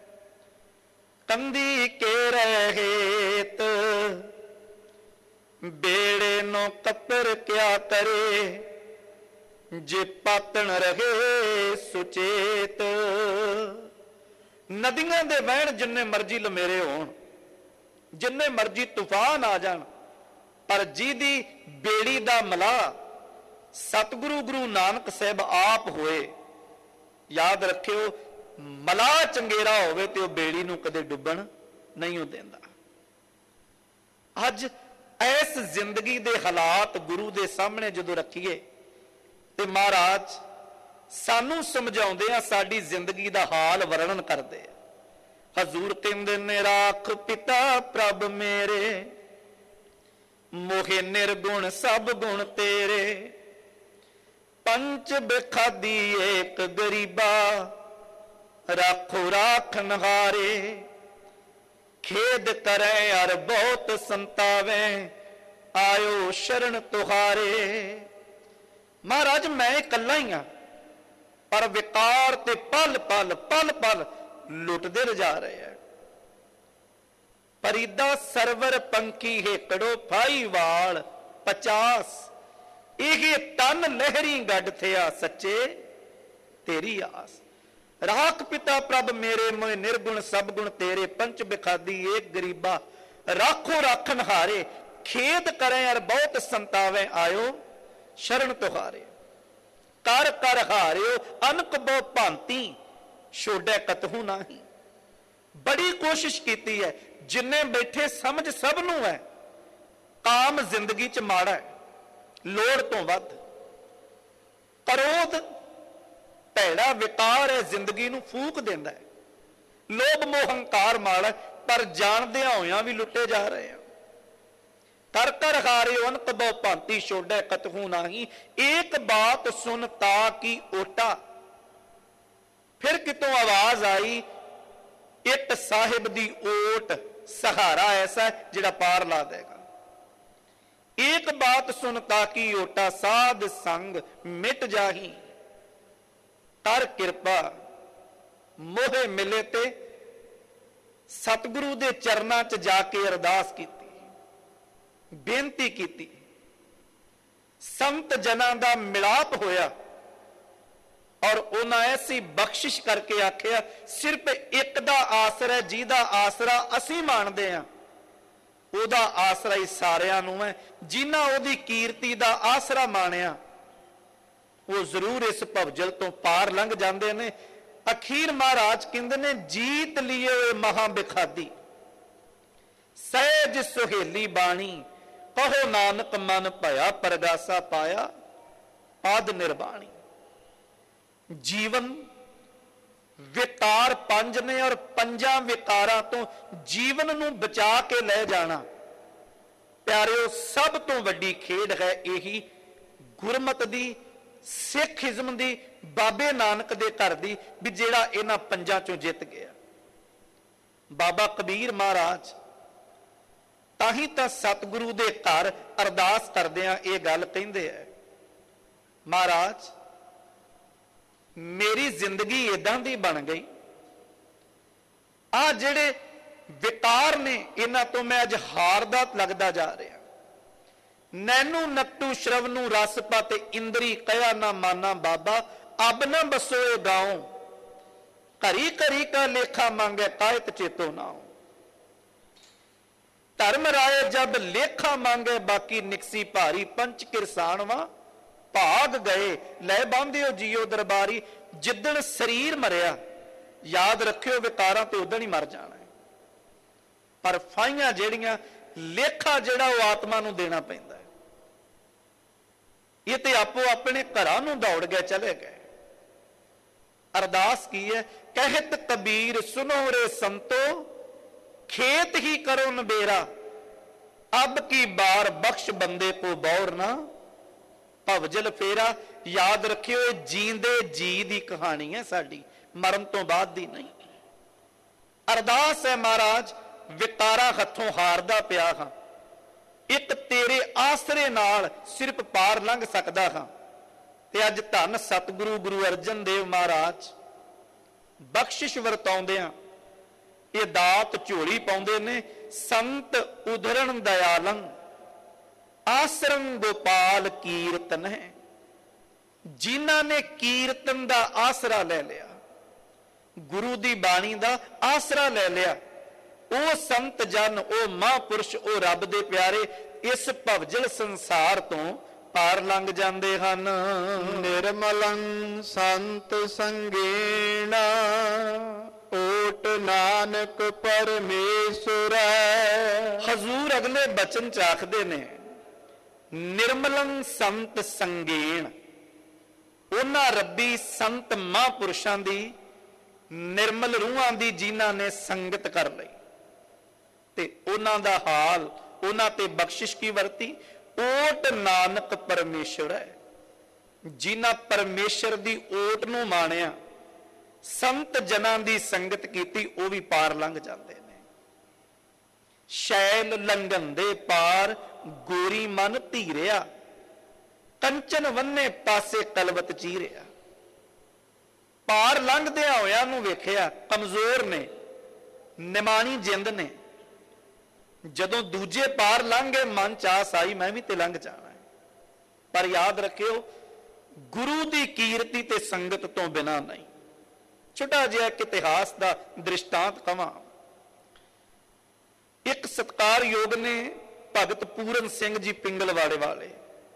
ਕੰਦੀ ਕੇ ਰਹਿਤ ਬੇੜੇ ਨੂੰ ਕੱਪਰ ਕਿਆ ਕਰੇ ਜੇ ਪਾਤਣ ਰਹੇ ਸੁਚੇਤ। ਨਦੀਆਂ ਦੇ ਵਹਿਣ ਜਿੰਨੇ ਮਰਜੀ ਲਮੇਰੇ ਹੋਣ, ਜਿੰਨੇ ਮਰਜੀ ਤੂਫਾਨ ਆ ਜਾਣ, ਪਰ ਜਿਹਦੀ ਬੇੜੀ ਦਾ ਮਲਾਹ ਸਤਿਗੁਰੂ ਗੁਰੂ ਨਾਨਕ ਸਾਹਿਬ ਆਪ ਹੋਏ, ਯਾਦ ਰੱਖਿਓ ਮਲਾਹ ਚੰਗੇਰਾ ਹੋਵੇ ਤੇ ਉਹ ਬੇੜੀ ਨੂੰ ਕਦੇ ਡੁੱਬਣ ਨਹੀਂ ਦਿੰਦਾ। ਅੱਜ ਇਸ ਜ਼ਿੰਦਗੀ ਦੇ ਹਾਲਾਤ ਗੁਰੂ ਦੇ ਸਾਹਮਣੇ ਜਦੋਂ ਰੱਖੀਏ ਤੇ ਮਹਾਰਾਜ ਸਾਨੂੰ ਸਮਝਾਉਂਦੇ ਆ, ਸਾਡੀ ਜ਼ਿੰਦਗੀ ਦਾ ਹਾਲ ਵਰਣਨ ਕਰਦੇ ਆ। ਹਜ਼ੂਰ ਕਹਿੰਦੇ ਨੇ ਰਾਖ ਪਿਤਾ ਪ੍ਰਭ ਮੇਰੇ ਮੋਹਿ ਨਿਰਗੁਣ ਸਭ ਗੁਣ ਤੇਰੇ ਪੰਚ ਬਖਾਦੀ ਏਕ ਗਰੀਬਾ ਰਾਖੋ ਰਾਖਨ ਹਾਰੇ ਖੇਦ ਕਰੈ ਅਰ ਬਹੁਤ ਸੰਤਾਵੇ ਆਇਓ ਸ਼ਰਨ ਤੁਹਾਰੇ। ਮਹਾਰਾਜ ਮੈਂ ਇਕੱਲਾ ਹੀ ਆ, ਪਰ ਵਿਕਾਰ ਤੇ ਪਲ ਪਲ ਪਲ ਪਲ ਲੁੱਟਦੇ ਰਜਾ ਰਹੇ ਆ। ਪਰੀਦਾ ਸਰਵਰ ਪੰਖੀ ਹੇਕੜੋ ਫਾਈ ਵਾਲ 50 ਇਹ ਤਨ ਲਹਿਰੀ ਗੱਡ ਥਿਆ ਸੱਚੇ ਤੇਰੀ ਆਸ। ਰਾਖ ਪਿਤਾ ਪ੍ਰਭ ਮੇਰੇ ਮੋਇ ਨਿਰਗੁਣ ਸਭ ਗੁਣ ਤੇਰੇ ਪੰਚ ਬਿਖਾਦੀ ਏਕ ਗਰੀਬਾ ਰਾਖੋ ਰਾਖਨ ਹਾਰੇ ਖੇਦ ਕਰੇ ਅਰ ਬਹੁਤ ਸੰਤਾਵੇ ਆਇਓ ਸ਼ਰਨ ਤੁਹਾਰੇ। ਕਰ ਕਰ ਹਾਰਿਓ ਅਨਕ ਬਹੁ ਭਾਂਤੀ ਛੋੜੈ ਕਤਹੂ ਨਹੀਂ। ਬੜੀ ਕੋਸ਼ਿਸ਼ ਕੀਤੀ ਹੈ, ਜਿੰਨੇ ਬੈਠੇ ਸਮਝ ਸਭ ਨੂੰ ਹੈ ਕਾਮ ਜ਼ਿੰਦਗੀ ਚ ਮਾੜਾ ਹੈ, ਲੋੜ ਤੋਂ ਵੱਧ। ਕ੍ਰੋਧ ਭੈੜਾ ਵਿਕਾਰ ਹੈ, ਜ਼ਿੰਦਗੀ ਨੂੰ ਫੂਕ ਦਿੰਦਾ ਹੈ। ਲੋਭ ਮੋਹ ਹੰਕਾਰ ਮਾੜਾ, ਪਰ ਜਾਣਦਿਆਂ ਹੋਇਆਂ ਵੀ ਲੁੱਟੇ ਜਾ ਰਹੇ ਆ। ਕਰ ਕਰ ਹਾਰਿਓ ਅਨਕ ਬਹੁ ਭਾਂਤੀ ਛੋੜੈ ਕਤਹੂ ਨਹੀਂ ਏਕ ਬਾਤ ਸੁਨ ਤਾ ਕੀ ਓਟਾ। ਫਿਰ ਕਿਤੋਂ ਆਵਾਜ਼ ਆਈ, ਇੱਟ ਸਾਹਿਬ ਦੀ ਓਟ ਸਹਾਰਾ ਐਸਾ ਜਿਹੜਾ ਪਾਰ ਲਾ ਦੇਗਾ। ਏਕ ਬਾਤ ਸੁਨ ਤਾ ਕੀ ਓਟਾ ਸਾਧ ਸੰਗ ਮਿਟ ਜਾਹੀ। ਕਰ ਕਿਰਪਾ ਮੋਹੇ ਮਿਲੇ ਤੇ ਸਤਿਗੁਰੂ ਦੇ ਚਰਨਾਂ 'ਚ ਜਾ ਕੇ ਅਰਦਾਸ ਕੀਤੀ, ਬੇਨਤੀ ਕੀਤੀ। ਸੰਤ ਜਨਾਂ ਦਾ ਮਿਲਾਪ ਹੋਇਆ ਔਰ ਉਹਨਾਂ ਐਸੀ ਬਖਸ਼ਿਸ਼ ਕਰਕੇ ਆਖਿਆ, ਸਿਰਫ ਇੱਕ ਦਾ ਆਸਰਾ, ਜਿਹਦਾ ਆਸਰਾ ਅਸੀਂ ਮੰਨਦੇ ਹਾਂ, ਉਹਦਾ ਆਸਰਾ ਹੀ ਸਾਰਿਆਂ ਨੂੰ ਹੈ। ਜਿਨ੍ਹਾਂ ਉਹਦੀ ਕੀਰਤੀ ਦਾ ਆਸਰਾ ਮਾਣਿਆ ਉਹ ਜ਼ਰੂਰ ਇਸ ਭਵਜਲ ਤੋਂ ਪਾਰ ਲੰਘ ਜਾਂਦੇ ਨੇ। ਅਖੀਰ ਮਹਾਰਾਜ ਕਹਿੰਦੇ ਨੇ, ਜੀਤ ਲਿਏ ਮਹਾ ਬਿਖਾਦੀ ਸਹਿਜ ਸੁਹੇਲੀ ਬਾਣੀ ਕਹੋ ਨਾਨਕ ਮਨ ਭਇਆ ਪਰਗਾਸਾ ਪਾਇਆ ਪਦ ਨਿਰਬਾਣੀ। ਜੀਵਨ ਵਿਕਾਰ ਪੰਜ ਨੇ ਔਰ ਪੰਜਾਂ ਵਿਕਾਰਾਂ ਤੋਂ ਜੀਵਨ ਨੂੰ ਬਚਾ ਕੇ ਲੈ ਜਾਣਾ ਪਿਆਰਿਓ ਸਭ ਤੋਂ ਵੱਡੀ ਖੇਡ ਹੈ। ਇਹੀ ਗੁਰਮਤ ਦੀ, ਸਿੱਖੀਜ਼ਮ ਦੀ, ਬਾਬੇ ਨਾਨਕ ਦੇ ਘਰ ਦੀ, ਵੀ ਜਿਹੜਾ ਇਹਨਾਂ ਪੰਜਾਂ ਚੋਂ ਜਿੱਤ ਗਿਆ। ਬਾਬਾ ਕਬੀਰ ਮਹਾਰਾਜ ਤਾਂ ਹੀ ਤਾਂ ਸਤਿਗੁਰੂ ਦੇ ਘਰ ਅਰਦਾਸ ਕਰਦਿਆਂ ਇਹ ਗੱਲ ਕਹਿੰਦੇ ਆ, ਮਹਾਰਾਜ ਮੇਰੀ ਜ਼ਿੰਦਗੀ ਏਦਾਂ ਦੀ ਬਣ ਗਈ, ਆ ਜਿਹੜੇ ਵਿਕਾਰ ਨੇ ਇਹਨਾਂ ਤੋਂ ਮੈਂ ਅੱਜ ਹਾਰਦਾ ਲੱਗਦਾ ਜਾ ਰਿਹਾ। ਨੈਨੂ ਨਕਟੂ ਸ਼ਰਵਨੂ ਰਸ ਪਤ ਇੰਦਰੀ ਕਹਿਆ ਨਾ ਮਾਨਾ ਬਾਬਾ ਅਬ ਨਾ ਬਸੋਏ ਗਾਉ ਘਰੀ ਘਰੀ ਕਾ ਲੇਖਾ ਮੰਗੇ ਕਾਇਤ ਚੇਤੋ ਨਾਉ। ਧਰਮ ਰਾਏ ਜਬ ਲੇਖਾ ਮੰਗੇ ਬਾਕੀ ਨਿਕਸੀ ਭਾਰੀ ਪੰਚ ਕਿਰਸਾਨਵਾ ਭਾਗ ਗਏ ਲੈ ਬਾਂਧਿਓ ਜੀਓ ਦਰਬਾਰੀ। ਜਿੱਦਣ ਸਰੀਰ ਮਰਿਆ ਯਾਦ ਰੱਖਿਓ ਵਿਕਾਰਾਂ ਤੇ ਉਦਣ ਹੀ ਮਰ ਜਾਣਾ, ਪਰ ਫਾਈਆਂ ਜਿਹੜੀਆਂ ਲੇਖਾ ਜਿਹੜਾ ਉਹ ਆਤਮਾ ਨੂੰ ਦੇਣਾ ਪੈਂਦਾ ਹੈ। ਇਹ ਤੇ ਆਪੋ ਆਪਣੇ ਘਰਾਂ ਨੂੰ ਦੌੜ ਗਏ ਚਲੇ ਗਏ। ਅਰਦਾਸ ਕੀ ਹੈ, ਕਹਿਤ ਕਬੀਰ ਸੁਨੋ ਰੇ ਸੰਤੋ खेत ही करो नबेरा अब की बार बख्श बंदे को बौर ना भवजल फेरा। याद रखियो ये जींदे जी दी कहानी है, साडी मरण तो बाद दी नहीं। अरदास है महाराज विकारा हथों हारदा पिया हां, एक तेरे आसरे नाल सिर्फ पार लंघ सकदा हां। ਤੇ ਅੱਜ ਧੰਨ ਸਤਿਗੁਰੂ ਗੁਰੂ ਅਰਜਨ ਦੇਵ ਮਹਾਰਾਜ ਬਖਸ਼ਿਸ਼ ਵਰਤਾਉਂਦਿਆਂ ਇਹ ਦਾਤ ਝੋਲੀ ਪਾਉਂਦੇ ਨੇ, ਸੰਤ ਉਧਰਣ ਦਇਆਲੰ ਆਸਰੰ ਗੋਪਾਲ ਕੀਰਤਨ ਹੈ। ਜਿਨ੍ਹਾਂ ਨੇ ਕੀਰਤਨ ਦਾ ਆਸਰਾ ਲੈ ਲਿਆ, ਗੁਰੂ ਦੀ ਬਾਣੀ ਦਾ ਆਸਰਾ ਲੈ ਲਿਆ, ਉਹ ਸੰਤ ਜਨ, ਉਹ ਮਹਾਂਪੁਰਸ਼, ਉਹ ਰੱਬ ਦੇ ਪਿਆਰੇ ਇਸ ਭਵਜਲ ਸੰਸਾਰ ਤੋਂ ਪਾਰ ਲੰਘ ਜਾਂਦੇ ਹਨ। ਨਿਰਮਲੰ ਸੰਤ ਸੰਗੇਣਾ ਓਟ ਨਾਨਕ ਪਰਮੇਸ਼ਰ। ਹਜ਼ੂਰ ਅਗਲੇ ਬਚਨ ਚ ਆਖਦੇ ਨੇ, ਨਿਰਮਲੰ ਸੰਤ ਸੰਗੇਣ, ਉਹਨਾਂ ਰੱਬੀ ਸੰਤ ਮਹਾਂਪੁਰਸ਼ਾਂ ਦੀ, ਨਿਰਮਲ ਰੂਹਾਂ ਦੀ, ਜਿਨ੍ਹਾਂ ਨੇ ਸੰਗਤ ਕਰ ਲਈ ਤੇ ਉਹਨਾਂ ਦਾ ਹਾਲ, ਉਹਨਾਂ ਤੇ ਬਖਸ਼ਿਸ਼ ਕੀ ਵਰਤੀ, ਓਟ ਨਾਨਕ ਪਰਮੇਸ਼ਰ ਹੈ। ਜਿਨ੍ਹਾਂ ਪਰਮੇਸ਼ਰ ਦੀ ਓਟ ਨੂੰ ਮਾਣਿਆ, ਸੰਤ ਜਨਾਂ ਦੀ ਸੰਗਤ ਕੀਤੀ, ਉਹ ਵੀ ਪਾਰ ਲੰਘ ਜਾਂਦੇ ਨੇ। ਸ਼ੈਲ ਲੰਘਨ ਦੇ ਪਾਰ ਗੋਰੀ ਮਨ ਧੀਰਿਆ, ਕੰਚਨ ਵੰਨੇ ਪਾਸੇ ਕਲਵਤ ਚੀਰਿਆ। ਪਾਰ ਲੰਘਦਿਆਂ ਹੋਇਆਂ ਨੂੰ ਵੇਖਿਆ, ਕਮਜ਼ੋਰ ਨੇ, ਨਿਮਾਣੀ ਜਿੰਦ ਨੇ। ਜਦੋਂ ਦੂਜੇ ਪਾਰ ਲੰਘ ਗਏ, ਮਨ ਚ ਆਸ ਆਈ ਮੈਂ ਵੀ ਤੇ ਲੰਘ ਜਾਣਾ ਹੈ। ਪਰ ਯਾਦ ਰੱਖਿਓ, ਗੁਰੂ ਦੀ ਕੀਰਤੀ ਤੇ ਸੰਗਤ ਤੋਂ ਬਿਨਾਂ ਨਹੀਂ। ਛੋਟਾ ਜਿਹਾ ਇੱਕ ਇਤਿਹਾਸ ਦਾ ਦ੍ਰਿਸ਼ਟਾਂਤ ਕਵਾਂ। ਇੱਕ ਸਤਿਕਾਰਯੋਗ ਨੇ ਭਗਤ ਪੂਰਨ ਸਿੰਘ ਜੀ ਪਿੰਗਲਵਾੜੇ ਵਾਲੇ,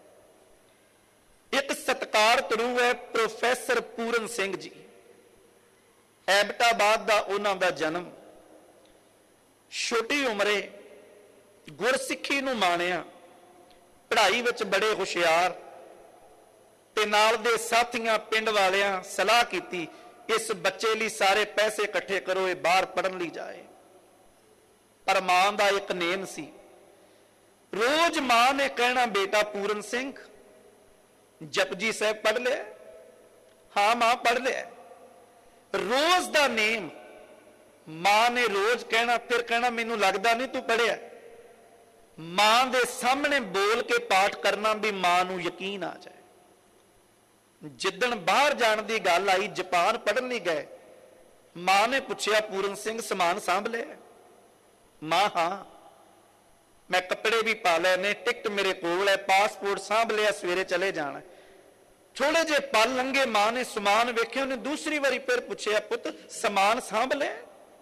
ਇੱਕ ਸਤਿਕਾਰ ਤਰੂ ਹੈ ਪ੍ਰੋਫੈਸਰ ਪੂਰਨ ਸਿੰਘ ਜੀ। ਐਬਟਾਬਾਦ ਦਾ ਉਹਨਾਂ ਦਾ ਜਨਮ। ਛੋਟੀ ਉਮਰੇ ਗੁਰਸਿੱਖੀ ਨੂੰ ਮਾਣਿਆ, ਪੜ੍ਹਾਈ ਵਿੱਚ ਬੜੇ ਹੁਸ਼ਿਆਰ, ਤੇ ਨਾਲ ਦੇ ਸਾਥੀਆਂ ਪਿੰਡ ਵਾਲਿਆਂ ਸਲਾਹ ਕੀਤੀ, ਇਸ ਬੱਚੇ ਲਈ ਸਾਰੇ ਪੈਸੇ ਇਕੱਠੇ ਕਰੋ, ਇਹ ਬਾਹਰ ਪੜ੍ਹਨ ਲਈ ਜਾਏ। ਪਰ ਮਾਂ ਦਾ ਇੱਕ ਨੇਮ ਸੀ, ਰੋਜ਼ ਮਾਂ ਨੇ ਕਹਿਣਾ, ਬੇਟਾ ਪੂਰਨ ਸਿੰਘ ਜਪਜੀ ਸਾਹਿਬ ਪੜ੍ਹ ਲਿਆ? ਹਾਂ ਮਾਂ ਪੜ੍ਹ ਲਿਆ। ਰੋਜ਼ ਦਾ ਨੇਮ, ਮਾਂ ਨੇ ਰੋਜ਼ ਕਹਿਣਾ, ਫਿਰ ਕਹਿਣਾ ਮੈਨੂੰ ਲੱਗਦਾ ਨਹੀਂ ਤੂੰ ਪੜ੍ਹਿਆ। ਮਾਂ ਦੇ ਸਾਹਮਣੇ ਬੋਲ ਕੇ ਪਾਠ ਕਰਨਾ ਵੀ ਮਾਂ ਨੂੰ ਯਕੀਨ ਆ ਜਾਏ। ਜਿੱਦਣ ਬਾਹਰ ਜਾਣ ਦੀ ਗੱਲ ਆਈ, ਜਾਪਾਨ ਪੜ੍ਹਨ ਲਈ ਗਏ, ਮਾਂ ਨੇ ਪੁੱਛਿਆ, ਪੂਰਨ ਸਿੰਘ ਸਮਾਨ ਸਾਂਭ ਲਿਆ? ਮਾਂ ਹਾਂ, ਮੈਂ ਕੱਪੜੇ ਵੀ ਪਾ ਲਏ ਨੇ, ਟਿਕਟ ਮੇਰੇ ਕੋਲ ਹੈ, ਪਾਸਪੋਰਟ ਸਾਂਭ ਲਿਆ, ਸਵੇਰੇ ਚਲੇ ਜਾਣਾ। ਥੋੜੇ ਜਿਹੇ ਪਲ ਲੰਘੇ, ਮਾਂ ਨੇ ਸਮਾਨ ਵੇਖਿਆ, ਉਹਨੇ ਦੂਸਰੀ ਵਾਰੀ ਫਿਰ ਪੁੱਛਿਆ, ਪੁੱਤ ਸਮਾਨ ਸਾਂਭ ਲਿਆ?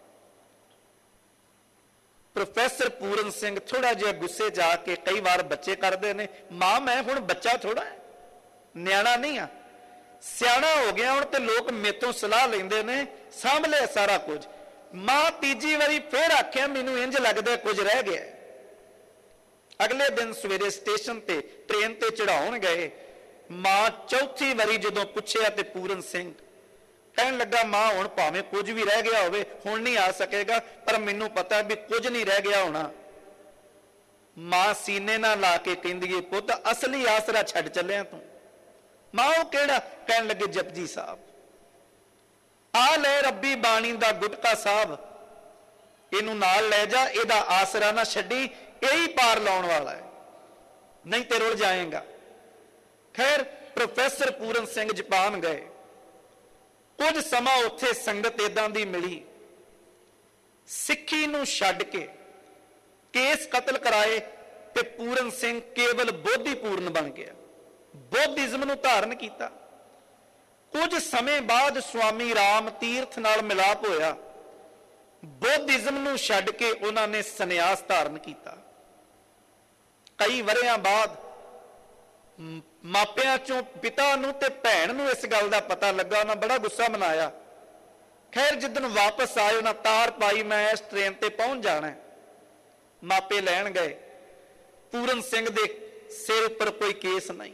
ਪ੍ਰੋਫੈਸਰ ਪੂਰਨ ਸਿੰਘ ਥੋੜਾ ਜਿਹਾ ਗੁੱਸੇ ਜਾ ਕੇ, ਕਈ ਵਾਰ ਬੱਚੇ ਕਰਦੇ ਨੇ, ਮਾਂ ਮੈਂ ਹੁਣ ਬੱਚਾ ਥੋੜਾ, ਨਿਆਣਾ ਨਹੀਂ ਆ, ਸਿਆਣਾ ਹੋ ਗਿਆ ਹੁਣ, ਤੇ ਲੋਕ ਮੇਤੋਂ ਸਲਾਹ ਲੈਂਦੇ ਨੇ, ਸਾਂਭ ਲਿਆ ਸਾਰਾ ਕੁਝ। ਮਾਂ ਤੀਜੀ ਵਾਰੀ ਫੇਰ ਆਖਿਆ, ਮੈਨੂੰ ਇੰਜ ਲੱਗਦਾ ਕੁਝ ਰਹਿ ਗਿਆ। ਅਗਲੇ ਦਿਨ ਸਵੇਰੇ ਸਟੇਸ਼ਨ ਤੇ ਟ੍ਰੇਨ ਤੇ ਚੜਾਉਣ ਗਏ, ਮਾਂ ਚੌਥੀ ਵਾਰੀ ਜਦੋਂ ਪੁੱਛਿਆ ਤੇ ਪੂਰਨ ਸਿੰਘ ਕਹਿਣ ਲੱਗਾ, ਮਾਂ ਹੁਣ ਭਾਵੇਂ ਕੁਝ ਵੀ ਰਹਿ ਗਿਆ ਹੋਵੇ, ਹੁਣ ਨਹੀਂ ਆ ਸਕੇਗਾ, ਪਰ ਮੈਨੂੰ ਪਤਾ ਵੀ ਕੁਝ ਨਹੀਂ ਰਹਿ ਗਿਆ ਹੋਣਾ। ਮਾਂ ਸੀਨੇ ਨਾਲ ਲਾ ਕੇ ਕਹਿੰਦੀ ਏ, ਪੁੱਤ ਅਸਲੀ ਆਸਰਾ ਛੱਡ ਚੱਲਿਆ ਤੂੰ। ਮਾਂ ਉਹ ਕਿਹੜਾ? ਕਹਿਣ ਲੱਗੇ ਜਪਜੀ ਸਾਹਿਬ। ਆ ਲੈ ਰੱਬੀ ਬਾਣੀ ਦਾ ਗੁਟਕਾ ਸਾਹਿਬ, ਇਹਨੂੰ ਨਾਲ ਲੈ ਜਾ, ਇਹਦਾ ਆਸਰਾ ਨਾ ਛੱਡੀ, ਇਹੀ ਪਾਰ ਲਾਉਣ ਵਾਲਾ ਹੈ, ਨਹੀਂ ਤੇ ਰੁਲ ਜਾਏਗਾ। ਖੈਰ ਪ੍ਰੋਫੈਸਰ ਪੂਰਨ ਸਿੰਘ ਜਾਪਾਨ ਗਏ। ਕੁਝ ਸਮਾਂ ਉੱਥੇ ਸੰਗਤ ਏਦਾਂ ਦੀ ਮਿਲੀ, ਸਿੱਖੀ ਨੂੰ ਛੱਡ ਕੇ ਕੇਸ ਕਤਲ ਕਰਾਏ ਤੇ ਪੂਰਨ ਸਿੰਘ ਕੇਵਲ ਬੋਧੀਪੂਰਨ ਬਣ ਗਿਆ, ਬੋਧਿਜ਼ਮ ਨੂੰ ਧਾਰਨ ਕੀਤਾ। ਕੁਝ ਸਮੇਂ ਬਾਅਦ ਸਵਾਮੀ ਰਾਮ ਤੀਰਥ ਨਾਲ ਮਿਲਾਪ ਹੋਇਆ, ਬੋਧਿਜ਼ਮ ਨੂੰ ਛੱਡ ਕੇ ਉਹਨਾਂ ਨੇ ਸੰਨਿਆਸ ਧਾਰਨ ਕੀਤਾ। ਕਈ ਵਰ੍ਹਿਆਂ ਬਾਅਦ ਮਾਪਿਆਂ ਚੋਂ ਪਿਤਾ ਨੂੰ ਤੇ ਭੈਣ ਨੂੰ ਇਸ ਗੱਲ ਦਾ ਪਤਾ ਲੱਗਾ, ਉਹਨਾਂ ਬੜਾ ਗੁੱਸਾ ਮਨਾਇਆ। ਖੈਰ ਜਿੱਦਣ ਵਾਪਸ ਆਏ, ਉਹਨਾਂ ਤਾਰ ਪਾਈ, ਮੈਂ ਇਸ ਟ੍ਰੇਨ ਤੇ ਪਹੁੰਚ ਜਾਣਾ। ਮਾਪੇ ਲੈਣ ਗਏ, ਪੂਰਨ ਸਿੰਘ ਦੇ ਸਿਰ ਉੱਪਰ ਕੋਈ ਕੇਸ ਨਹੀਂ,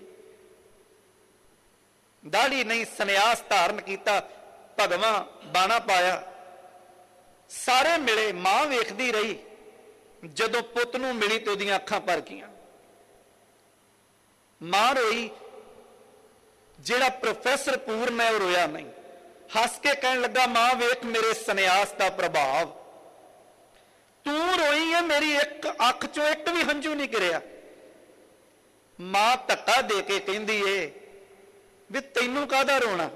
ਦਾੜੀ ਨਹੀਂ, ਸੰਨਿਆਸ ਧਾਰਨ ਕੀਤਾ, ਭਗਵਾਂ ਬਾਣਾ ਪਾਇਆ। ਸਾਰੇ ਮਿਲੇ, ਮਾਂ ਵੇਖਦੀ ਰਹੀ, ਜਦੋਂ ਪੁੱਤ ਨੂੰ ਮਿਲੀ ਤੇ ਉਹਦੀਆਂ ਅੱਖਾਂ ਭਰ ਗਈਆਂ। ਮਾਂ ਰੋਈ, ਜਿਹੜਾ ਪ੍ਰੋਫੈਸਰ ਪੂਰਨ ਹੈ ਉਹ ਰੋਇਆ ਨਹੀਂ। ਹੱਸ ਕੇ ਕਹਿਣ ਲੱਗਾ, ਮਾਂ ਵੇਖ ਮੇਰੇ ਸੰਨਿਆਸ ਦਾ ਪ੍ਰਭਾਵ, ਤੂੰ ਰੋਈ ਹੈ, ਮੇਰੀ ਇੱਕ ਅੱਖ ਚੋਂ ਇੱਕ ਵੀ ਹੰਝੂ ਨਹੀਂ ਗਿਰਿਆ। ਮਾਂ ਧੱਕਾ ਦੇ ਕੇ ਕਹਿੰਦੀ ਏ, ਵੀ ਤੈਨੂੰ ਕਾਹਦਾ ਰੋਣਾ,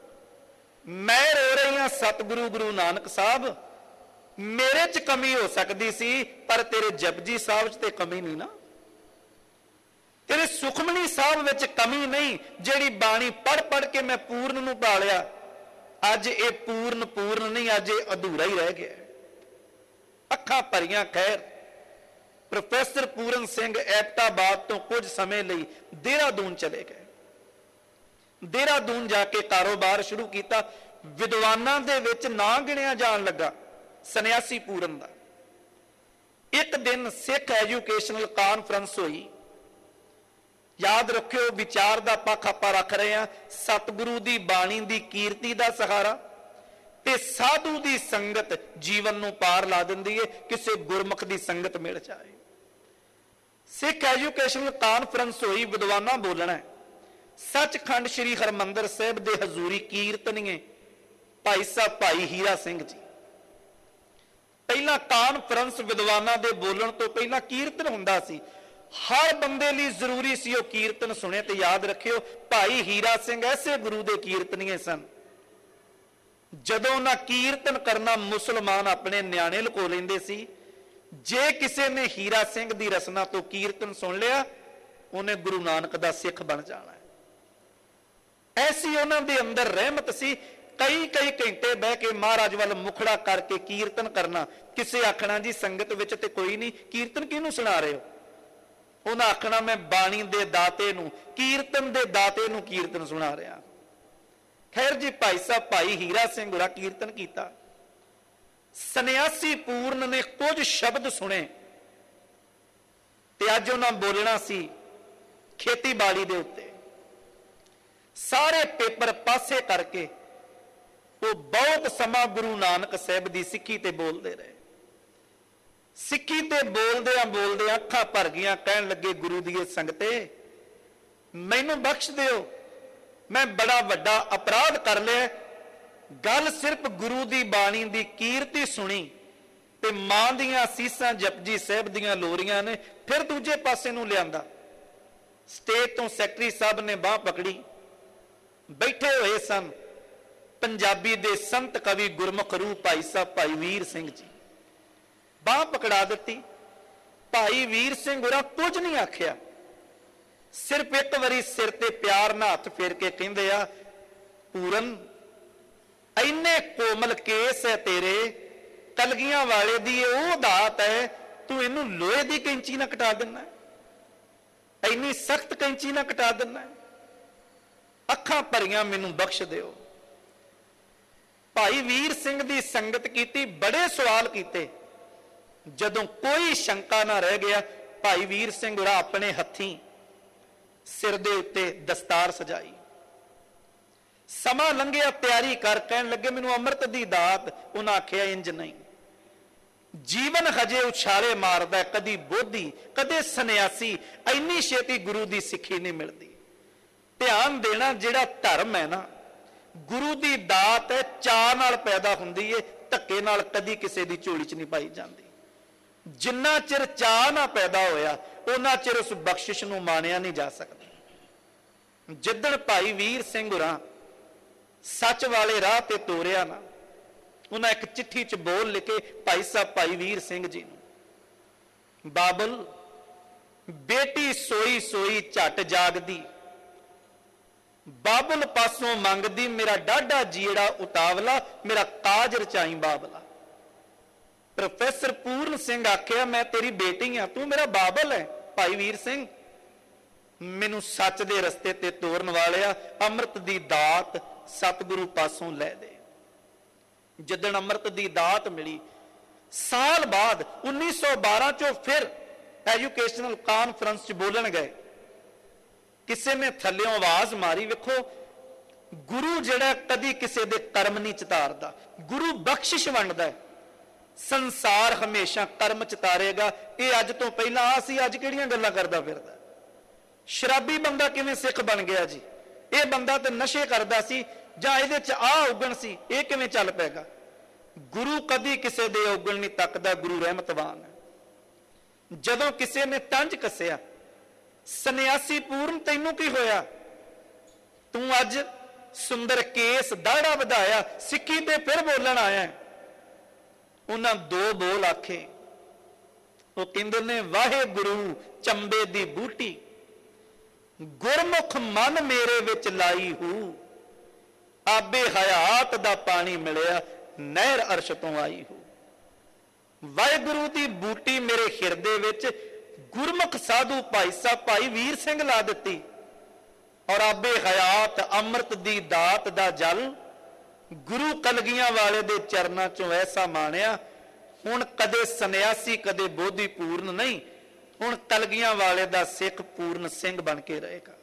ਮੈਂ ਰੋ ਰਹੀ ਹਾਂ ਸਤਿਗੁਰੂ ਗੁਰੂ ਨਾਨਕ ਸਾਹਿਬ, ਮੇਰੇ 'ਚ ਕਮੀ ਹੋ ਸਕਦੀ ਸੀ ਪਰ ਤੇਰੇ ਜਪਜੀ ਸਾਹਿਬ 'ਚ ਤੇ ਕਮੀ ਨਹੀਂ ਨਾ, ਤੇਰੇ ਸੁਖਮਨੀ ਸਾਹਿਬ ਵਿੱਚ ਕਮੀ ਨਹੀਂ, ਜਿਹੜੀ ਬਾਣੀ ਪੜ੍ਹ ਕੇ ਮੈਂ ਪੂਰਨ ਨੂੰ ਭਾਲਿਆ, ਅੱਜ ਇਹ ਪੂਰਨ ਨਹੀਂ, ਅੱਜ ਇਹ ਅਧੂਰਾ ਹੀ ਰਹਿ ਗਿਆ। ਅੱਖਾਂ ਭਰੀਆਂ ਖੈਰ। ਪ੍ਰੋਫੈਸਰ ਪੂਰਨ ਸਿੰਘ ਐਬਟਾਬਾਦ ਤੋਂ ਕੁਝ ਸਮੇਂ ਲਈ ਦੇਹਰਾਦੂਨ ਚਲੇ ਗਏ। ਦੇਹਰਾਦੂਨ ਜਾ ਕੇ ਕਾਰੋਬਾਰ ਸ਼ੁਰੂ ਕੀਤਾ। ਵਿਦਵਾਨਾਂ ਦੇ ਵਿੱਚ ਨਾਂ ਗਿਣਿਆ ਜਾਣ ਲੱਗਾ ਸੰਨਿਆਸੀ ਪੂਰਨ ਦਾ। ਇੱਕ ਦਿਨ ਸਿੱਖ ਐਜੂਕੇਸ਼ਨਲ ਕਾਨਫਰੰਸ ਹੋਈ। ਯਾਦ ਰੱਖਿਓ, ਵਿਚਾਰ ਦਾ ਪੱਖ ਆਪਾਂ ਰੱਖ ਰਹੇ ਹਾਂ, ਸਤਿਗੁਰੂ ਦੀ ਬਾਣੀ ਦੀ ਕੀਰਤੀ ਦਾ ਸਹਾਰਾ ਤੇ ਸਾਧੂ ਦੀ ਸੰਗਤ ਜੀਵਨ ਨੂੰ ਪਾਰ ਲਾ ਦਿੰਦੀ ਹੈ, ਕਿਸੇ ਗੁਰਮੁਖ ਦੀ ਸੰਗਤ ਮਿਲ ਜਾਏ। ਸਿੱਖ ਐਜੂਕੇਸ਼ਨਲ ਕਾਨਫਰੰਸ ਹੋਈ, ਵਿਦਵਾਨਾਂ ਬੋਲਣਾ ਹੈ। ਸੱਚਖੰਡ ਸ੍ਰੀ ਹਰਿਮੰਦਰ ਸਾਹਿਬ ਦੇ ਹਜ਼ੂਰੀ ਕੀਰਤਨੀਏ ਭਾਈ ਸਾਹਿਬ ਭਾਈ ਹੀਰਾ ਸਿੰਘ ਜੀ। ਪਹਿਲਾਂ ਕਾਨਫਰੰਸ ਵਿਦਵਾਨਾਂ ਦੇ ਬੋਲਣ ਤੋਂ ਪਹਿਲਾਂ ਕੀਰਤਨ ਹੁੰਦਾ ਸੀ, ਹਰ ਬੰਦੇ ਲਈ ਜ਼ਰੂਰੀ ਸੀ ਉਹ ਕੀਰਤਨ ਸੁਣੇ। ਤੇ ਯਾਦ ਰੱਖਿਓ, ਭਾਈ ਹੀਰਾ ਸਿੰਘ ਐਸੇ ਗੁਰੂ ਦੇ ਕੀਰਤਨੀਏ ਸਨ, ਜਦੋਂ ਉਹਨਾਂ ਕੀਰਤਨ ਕਰਨਾ ਮੁਸਲਮਾਨ ਆਪਣੇ ਨਿਆਣੇ ਲੁਕੋ ਲੈਂਦੇ ਸੀ। ਜੇ ਕਿਸੇ ਨੇ ਹੀਰਾ ਸਿੰਘ ਦੀ ਰਸਨਾ ਤੋਂ ਕੀਰਤਨ ਸੁਣ ਲਿਆ, ਉਹਨੇ ਗੁਰੂ ਨਾਨਕ ਦਾ ਸਿੱਖ ਬਣ ਜਾਣਾ ਹੈ। ਐਸੀ ਉਹਨਾਂ ਦੇ ਅੰਦਰ ਰਹਿਮਤ ਸੀ। ਕਈ ਘੰਟੇ ਬਹਿ ਕੇ ਮਹਾਰਾਜ ਵੱਲ ਮੁਖੜਾ ਕਰਕੇ ਕੀਰਤਨ ਕਰਨਾ। ਕਿਸੇ ਆਖਣਾ ਜੀ ਸੰਗਤ ਵਿੱਚ ਤੇ ਕੋਈ ਨਹੀਂ, ਕੀਰਤਨ ਕਿਹਨੂੰ ਸੁਣਾ ਰਹੇ ਹੋ? ਉਹਨਾਂ ਆਖਣਾ ਮੈਂ ਬਾਣੀ ਦੇ ਦਾਤੇ ਨੂੰ, ਕੀਰਤਨ ਦੇ ਦਾਤੇ ਨੂੰ ਕੀਰਤਨ ਸੁਣਾ ਰਿਹਾ। ਖੈਰ ਜੀ, ਭਾਈ ਸਾਹਿਬ ਭਾਈ ਹੀਰਾ ਸਿੰਘ ਹੋਰਾਂ ਕੀਰਤਨ ਕੀਤਾ। ਸੰਨਿਆਸੀ ਪੂਰਨ ਨੇ ਕੁਝ ਸ਼ਬਦ ਸੁਣੇ ਤੇ ਅੱਜ ਉਹਨਾਂ ਬੋਲਣਾ ਸੀ ਖੇਤੀਬਾੜੀ ਦੇ ਉੱਤੇ। ਸਾਰੇ ਪੇਪਰ ਪਾਸੇ ਕਰਕੇ ਉਹ ਬਹੁਤ ਸਮਾਂ ਗੁਰੂ ਨਾਨਕ ਸਾਹਿਬ ਦੀ ਸਿੱਖੀ ਤੇ ਬੋਲਦੇ ਰਹੇ। ਸਿੱਖੀ ਤੇ ਬੋਲਦਿਆਂ ਅੱਖਾਂ ਭਰ ਗਈਆਂ। ਕਹਿਣ ਲੱਗੇ, ਗੁਰੂ ਦੀ ਸੰਗਤੇ, ਮੈਨੂੰ ਬਖਸ਼ ਦਿਓ, ਮੈਂ ਬੜਾ ਵੱਡਾ ਅਪਰਾਧ ਕਰ ਲਿਆ। ਗੱਲ ਸਿਰਫ ਗੁਰੂ ਦੀ ਬਾਣੀ ਦੀ ਕੀਰਤੀ ਸੁਣੀ ਤੇ ਮਾਂ ਦੀਆਂ ਅਸੀਸਾਂ ਜਪਜੀ ਸਾਹਿਬ ਦੀਆਂ ਲੋਰੀਆਂ ਨੇ ਫਿਰ ਦੂਜੇ ਪਾਸੇ ਨੂੰ ਲਿਆਂਦਾ। ਸਟੇਜ ਤੋਂ ਸੈਕਟਰੀ ਸਾਹਿਬ ਨੇ ਬਾਹ ਪਕੜੀ। ਬੈਠੇ ਹੋਏ ਸਨ ਪੰਜਾਬੀ ਦੇ ਸੰਤ ਕਵੀ ਗੁਰਮੁਖ ਰੂਪ ਭਾਈ ਸਾਹਿਬ ਭਾਈ ਵੀਰ ਸਿੰਘ ਜੀ। ਬਾਹ ਪਕੜਾ ਦਿੱਤੀ। ਭਾਈ ਵੀਰ ਸਿੰਘ ਹੋਰਾਂ ਕੁਝ ਨਹੀਂ ਆਖਿਆ, ਸਿਰਫ ਇੱਕ ਵਾਰੀ ਸਿਰ ਤੇ ਪਿਆਰ ਨਾਲ ਹੱਥ ਫੇਰ ਕੇ ਕਹਿੰਦੇ ਆ, ਪੂਰਨ, ਇੰਨੇ ਕੋਮਲ ਕੇਸ ਹੈ ਤੇਰੇ, ਕਲਗੀਆਂ ਵਾਲੇ ਦੀ ਉਹ ਦਾਤ ਹੈ, ਤੂੰ ਇਹਨੂੰ ਲੋਹੇ ਦੀ ਕੈਂਚੀ ਨਾਲ ਕਟਾ ਦਿੰਦਾ, ਇੰਨੀ ਸਖਤ ਕੈਂਚੀ ਨਾਲ ਕਟਾ ਦਿੰਦਾ। ਅੱਖਾਂ ਭਰੀਆਂ, ਮੈਨੂੰ ਬਖਸ਼ ਦਿਓ। ਭਾਈ ਵੀਰ ਸਿੰਘ ਦੀ ਸੰਗਤ ਕੀਤੀ, ਬੜੇ ਸਵਾਲ ਕੀਤੇ। ਜਦੋਂ ਕੋਈ ਸ਼ੰਕਾ ਨਾ ਰਹਿ ਗਿਆ, ਭਾਈ ਵੀਰ ਸਿੰਘ ਹੋਰਾਂ ਆਪਣੇ ਹੱਥੀਂ ਸਿਰ ਦੇ ਉੱਤੇ ਦਸਤਾਰ ਸਜਾਈ। ਸਮਾਂ ਲੰਘਿਆ, ਤਿਆਰੀ ਕਰ, ਕਹਿਣ ਲੱਗੇ ਮੈਨੂੰ ਅੰਮ੍ਰਿਤ ਦੀ ਦਾਤ। ਉਹਨਾਂ ਆਖਿਆ, ਇੰਜ ਨਹੀਂ, ਜੀਵਨ ਹਜੇ ਉਛਾਲੇ ਮਾਰਦਾ, ਕਦੀ ਬੋਧੀ ਕਦੇ ਸੰਨਿਆਸੀ, ਇੰਨੀ ਛੇਤੀ ਗੁਰੂ ਦੀ ਸਿੱਖੀ ਨਹੀਂ ਮਿਲਦੀ। ਧਿਆਨ ਦੇਣਾ, ਜਿਹੜਾ ਧਰਮ ਹੈ ਨਾ, ਗੁਰੂ ਦੀ ਦਾਤ ਹੈ, ਚਾਅ ਨਾਲ ਪੈਦਾ ਹੁੰਦੀ ਹੈ, ਧੱਕੇ ਨਾਲ ਕਦੀ ਕਿਸੇ ਦੀ ਝੋਲੀ 'ਚ ਨਹੀਂ ਪਾਈ ਜਾਂਦੀ। ਜਿੰਨਾ ਚਿਰ ਚਾਅ ਨਾ ਪੈਦਾ ਹੋਇਆ, ਉਹਨਾਂ ਚਿਰ ਉਸ ਬਖਸ਼ਿਸ਼ ਨੂੰ ਮਾਣਿਆ ਨਹੀਂ ਜਾ ਸਕਦਾ। ਜਿੱਦਣ ਭਾਈ ਵੀਰ ਸਿੰਘ ਹੋਰਾਂ ਸੱਚ ਵਾਲੇ ਰਾਹ ਤੇ ਤੋਰਿਆ ਨਾ, ਉਹਨਾਂ ਇੱਕ ਚਿੱਠੀ 'ਚ ਬੋਲ ਲਿਖੇ ਭਾਈ ਸਾਹਿਬ ਭਾਈ ਵੀਰ ਸਿੰਘ ਜੀ ਨੂੰ, ਬਾਬਲ, ਬੇਟੀ ਸੋਈ ਸੋਈ ਝੱਟ ਜਾਗਦੀ, ਬਾਬਲ ਪਾਸੋਂ ਮੰਗਦੀ, ਮੇਰਾ ਡਾਢਾ ਜੀੜਾ ਉਤਾਵਲਾ, ਮੇਰਾ ਕਾਜ ਰਚਾਈ ਬਾਬਲਾ। ਪ੍ਰੋਫੈਸਰ ਪੂਰਨ ਸਿੰਘ ਆਖਿਆ, ਮੈਂ ਤੇਰੀ ਬੇਟੀ ਆ, ਤੂੰ ਮੇਰਾ ਬਾਬਲ ਹੈ। ਭਾਈ ਵੀਰ ਸਿੰਘ, ਮੈਨੂੰ ਸੱਚ ਦੇ ਰਸਤੇ ਤੇ ਤੋਰਨ ਵਾਲਿਆ, ਅੰਮ੍ਰਿਤ ਦੀ ਦਾਤ ਸਤਿਗੁਰੂ ਪਾਸੋਂ ਲੈ ਦੇ। ਜਿੱਦਣ ਅੰਮ੍ਰਿਤ ਦੀ ਦਾਤ ਮਿਲੀ, ਸਾਲ ਬਾਅਦ 1912 ਚੋਂ ਫਿਰ ਐਜੂਕੇਸ਼ਨਲ ਕਾਨਫਰੰਸ 'ਚ ਬੋਲਣ ਗਏ। ਕਿਸੇ ਨੇ ਥੱਲਿਓਂ ਆਵਾਜ਼ ਮਾਰੀ, ਵੇਖੋ ਗੁਰੂ ਜਿਹੜਾ ਕਦੀ ਕਿਸੇ ਦੇ ਕਰਮ ਨਹੀਂ ਚਿਤਾਰਦਾ, ਗੁਰੂ ਬਖਸ਼ਿਸ਼ ਵੰਡਦਾ ਹੈ, ਸੰਸਾਰ ਹਮੇਸ਼ਾ ਕਰਮ ਚਿਤਾਰੇਗਾ। ਇਹ ਅੱਜ ਤੋਂ ਪਹਿਲਾਂ ਆ ਸੀ, ਅੱਜ ਕਿਹੜੀਆਂ ਗੱਲਾਂ ਕਰਦਾ ਫਿਰਦਾ? ਸ਼ਰਾਬੀ ਬੰਦਾ ਕਿਵੇਂ ਸਿੱਖ ਬਣ ਗਿਆ ਜੀ? ਇਹ ਬੰਦਾ ਤੇ ਨਸ਼ੇ ਕਰਦਾ ਸੀ, ਜਾਂ ਇਹਦੇ 'ਚ ਆ ਉਗਣ ਸੀ, ਇਹ ਕਿਵੇਂ ਚੱਲ ਪੈਗਾ? ਗੁਰੂ ਕਦੀ ਕਿਸੇ ਦੇ ਉਗਣ ਨਹੀਂ ਤੱਕਦਾ, ਗੁਰੂ ਰਹਿਮਤਵਾਨ ਹੈ। ਜਦੋਂ ਕਿਸੇ ਨੇ ਤੰਜ ਕੱਸਿਆ, ਸੰਨਿਆਸੀ ਪੂਰਨ, ਤੈਨੂੰ ਕੀ ਹੋਇਆ? ਤੂੰ ਅੱਜ ਸੁੰਦਰ ਕੇਸ ਦਾੜਾ ਵਧਾਇਆ, ਸਿੱਖੀ ਤੇ ਫਿਰ ਬੋਲਣ ਆਇਆ। ਉਹਨਾਂ ਦੋ ਬੋਲ ਆਖੇ। ਉਹ ਕਹਿੰਦੇ ਨੇ, ਵਾਹਿਗੁਰੂ ਚੰਬੇ ਦੀ ਬੂਟੀ, ਗੁਰਮੁਖ ਮਨ ਮੇਰੇ ਵਿੱਚ ਲਾਈ ਹੂ, ਆਬੇ ਹਯਾਤ ਦਾ ਪਾਣੀ ਮਿਲਿਆ, ਨਹਿਰ ਅਰਸ਼ ਤੋਂ ਆਈ ਹੂ। ਵਾਹਿਗੁਰੂ ਦੀ ਬੂਟੀ ਮੇਰੇ ਹਿਰਦੇ ਵਿੱਚ ਗੁਰਮੁਖ ਸਾਧੂ ਭਾਈ ਸਾਹਿਬ ਭਾਈ ਵੀਰ ਸਿੰਘ ਲਾ ਦਿੱਤੀ, ਔਰ ਆਬੇ ਹਯਾਤ ਅੰਮ੍ਰਿਤ ਦੀ ਦਾਤ ਦਾ ਜਲ ਗੁਰੂ ਕਲਗੀਆਂ ਵਾਲੇ ਦੇ ਚਰਨਾਂ ਚੋਂ ਐਸਾ ਮਾਣਿਆ, ਹੁਣ ਕਦੇ ਸੰਨਿਆਸੀ ਕਦੇ ਬੋਧੀ ਪੂਰਨ ਨਹੀਂ, ਹੁਣ ਕਲਗੀਆਂ ਵਾਲੇ ਦਾ ਸਿੱਖ ਪੂਰਨ ਸਿੰਘ ਬਣ ਕੇ ਰਹੇਗਾ।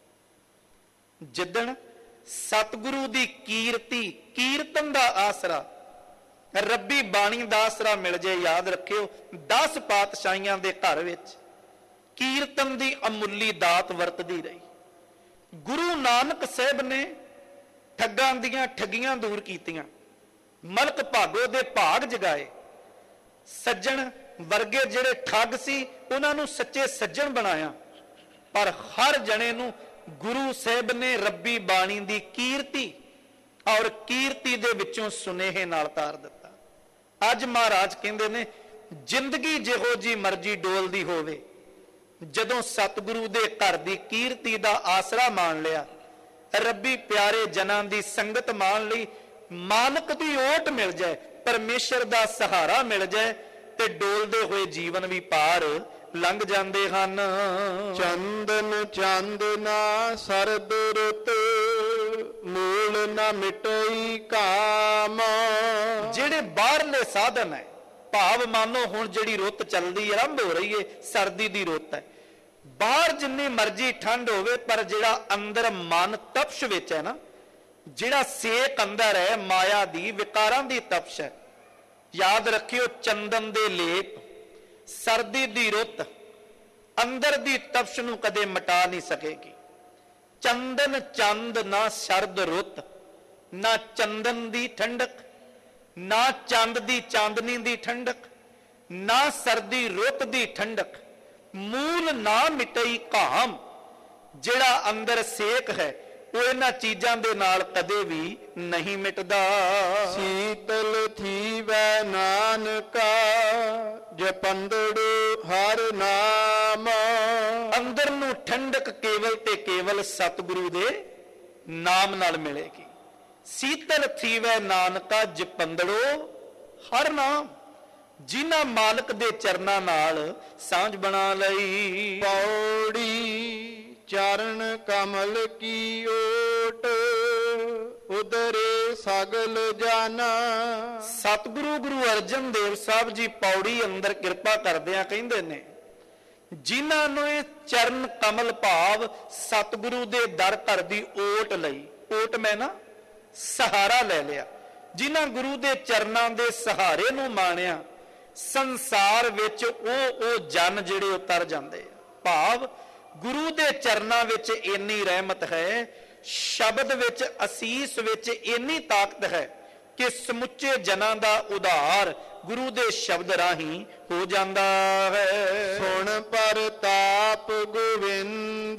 ਜਿੱਦਣ ਸਤਿਗੁਰੂ ਦੀ ਕੀਰਤੀ, ਕੀਰਤਨ ਦਾ ਆਸਰਾ, ਰੱਬੀ ਬਾਣੀ ਦਾ ਆਸਰਾ ਮਿਲ ਜੇ, ਯਾਦ ਰੱਖਿਓ 10 ਪਾਤਸ਼ਾਹੀਆਂ ਦੇ ਘਰ ਵਿੱਚ ਕੀਰਤਨ ਦੀ ਅਮੁੱਲੀ ਦਾਤ ਵਰਤਦੀ ਰਹੀ। ਗੁਰੂ ਨਾਨਕ ਸਾਹਿਬ ਨੇ ਠੱਗਾਂ ਦੀਆਂ ਠੱਗੀਆਂ ਦੂਰ ਕੀਤੀਆਂ, ਮਲਕ ਭਾਗੋ ਦੇ ਭਾਗ ਜਗਾਏ, ਸੱਜਣ ਵਰਗੇ ਜਿਹੜੇ ਠੱਗ ਸੀ ਉਹਨਾਂ ਨੂੰ ਸੱਚੇ ਸੱਜਣ ਬਣਾਇਆ। ਪਰ ਹਰ ਜਣੇ ਨੂੰ ਗੁਰੂ ਸਾਹਿਬ ਨੇ ਰੱਬੀ ਬਾਣੀ ਦੀ ਕੀਰਤੀ ਔਰ ਕੀਰਤੀ ਦੇ ਵਿੱਚੋਂ ਸੁਨੇਹੇ ਨਾਲ ਤਾਰ ਦਿੱਤਾ। ਅੱਜ ਮਹਾਰਾਜ ਕਹਿੰਦੇ ਨੇ, ਜ਼ਿੰਦਗੀ ਜਿਹੋ ਜੀ ਮਰਜ਼ੀ ਡੋਲਦੀ ਹੋਵੇ, ਜਦੋਂ ਸਤਿਗੁਰੂ ਦੇ ਘਰ ਦੀ ਕੀਰਤੀ ਦਾ ਆਸਰਾ ਮਾਣ ਲਿਆ, ਰੱਬੀ ਪਿਆਰੇ ਜਨਾਂ ਦੀ ਸੰਗਤ ਮਾਣ ਲਈ, ਮਾਲਕ ਦੀ ਓਟ ਮਿਲ ਜਾਏ, ਪਰਮੇਸ਼ਰ ਦਾ ਸਹਾਰਾ ਮਿਲ ਜਾਏ, ਤੇ ਡੋਲਦੇ ਹੋਏ ਜੀਵਨ ਵੀ ਪਾਰ ਲੰਘ ਜਾਂਦੇ ਹਨ। ਚੰਦਨ ਚੰਦ ਨਾ ਸਰਦ ਰੁੱਤ, ਮੂਲ ਨਾ ਮਿਟਈ ਕਾਮ। ਜਿਹੜੇ ਬਾਹਰਲੇ ਸਾਧਨ ਹੈ, ਭਾਵ ਮਾਨੋ ਹੁਣ ਜਿਹੜੀ ਰੁੱਤ ਚੱਲਦੀ ਆਰੰਭ ਹੋ ਰਹੀ ਹੈ, ਸਰਦੀ ਦੀ ਰੁੱਤ ਹੈ, ਬਾਹਰ ਜਿੰਨੀ ਮਰਜ਼ੀ ਠੰਡ ਹੋਵੇ, ਪਰ ਜਿਹੜਾ ਅੰਦਰ ਮਨ ਤਪਸ਼ ਵਿੱਚ ਹੈ ਨਾ, ਜਿਹੜਾ ਸੇਕ ਅੰਦਰ ਹੈ, ਮਾਇਆ ਦੀ ਵਿਕਾਰਾਂ ਦੀ ਤਪਸ਼ ਹੈ। ਯਾਦ ਰੱਖਿਓ, ਚੰਦਨ ਦੇ ਲੇਪ, ਸਰਦੀ ਦੀ ਰੁੱਤ ਅੰਦਰ ਦੀ ਤਪਸ਼ ਨੂੰ ਕਦੇ ਮਿਟਾ ਨਹੀਂ ਸਕੇਗੀ। ਚੰਦਨ ਚੰਦ ਨਾ ਸ਼ਰਦ ਰੁੱਤ, ਨਾ ਚੰਦਨ ਦੀ ਠੰਡਕ, ਨਾ ਚੰਦ ਦੀ ਚਾਂਦਨੀ ਦੀ ਠੰਡਕ, ਨਾ ਸਰਦੀ ਰੁੱਤ ਦੀ ਠੰਡਕ, ਮੂਲ ਨਾ ਮਿਟਈ ਕਾਮ। ਜਿਹੜਾ ਅੰਦਰ ਸੇਕ ਹੈ ਉਹ ਇਹਨਾਂ ਚੀਜ਼ਾਂ ਦੇ ਨਾਲ ਕਦੇ ਵੀ ਨਹੀਂ ਮਿਟਦਾ। ਸੀਤਲ ਥੀਵੈ ਨਾਨਕਾ, ਜਪੰਦੜੂ ਹਰ ਨਾਮ। ਅੰਦਰ ਨੂੰ ਠੰਡਕ ਕੇਵਲ ਤੇ ਕੇਵਲ ਸਤਿਗੁਰੂ ਦੇ ਨਾਮ ਨਾਲ ਮਿਲੇਗੀ। ਸੀਤਲ ਥੀਵੈ ਨਾਨਕਾ, ਜਪੰਦੜੋ ਹਰ ਨਾਮ। ਜਿਨ੍ਹਾਂ ਮਾਲਕ ਦੇ ਚਰਨਾਂ ਨਾਲ ਸਾਂਝ ਬਣਾ ਲਈ। ਪੌੜੀ ਚਰਨ ਕਮਲ ਕੀ ਓਟ, ਉਦਰੇ ਸਗਲ ਜਾਨਾ। ਸਤਿਗੁਰੂ ਗੁਰੂ ਅਰਜਨ ਦੇਵ ਸਾਹਿਬ ਜੀ ਪੌੜੀ ਅੰਦਰ ਕਿਰਪਾ ਕਰਦਿਆਂ ਕਹਿੰਦੇ ਨੇ, ਜਿਨ੍ਹਾਂ ਨੂੰ ਇਹ ਚਰਨ ਕਮਲ ਭਾਵ ਸਤਿਗੁਰੂ ਦੇ ਦਰ ਘਰ ਦੀ ਓਟ ਲਈ, ਓਟ ਮੈਂ ਨਾ ਸਹਾਰਾ ਲੈ ਲਿਆ, ਜਿਨ੍ਹਾਂ ਗੁਰੂ ਦੇ ਚਰਨਾਂ ਦੇ ਸਹਾਰੇ ਨੂੰ ਮਾਣਿਆ, ਸੰਸਾਰ ਵਿੱਚ ਉਹ ਜਨ ਜਿਹੜੇ ਉਤਰ ਜਾਂਦੇ ਆ। ਭਾਵ ਗੁਰੂ ਦੇ ਚਰਨਾਂ ਵਿੱਚ ਇੰਨੀ ਰਹਿਮਤ ਹੈ, ਸ਼ਬਦ ਵਿੱਚ, ਅਸੀਸ ਵਿੱਚ ਇੰਨੀ ਤਾਕਤ ਹੈ ਕਿ ਸਮੁੱਚੇ ਜਨਾਂ ਦਾ ਉਧਾਰ ਗੁਰੂ ਦੇ ਸ਼ਬਦ ਰਾਹੀਂ ਹੋ ਜਾਂਦਾ ਹੈ। ਸੁਣ ਪ੍ਰਤਾਪ ਗੋਵਿੰਦ,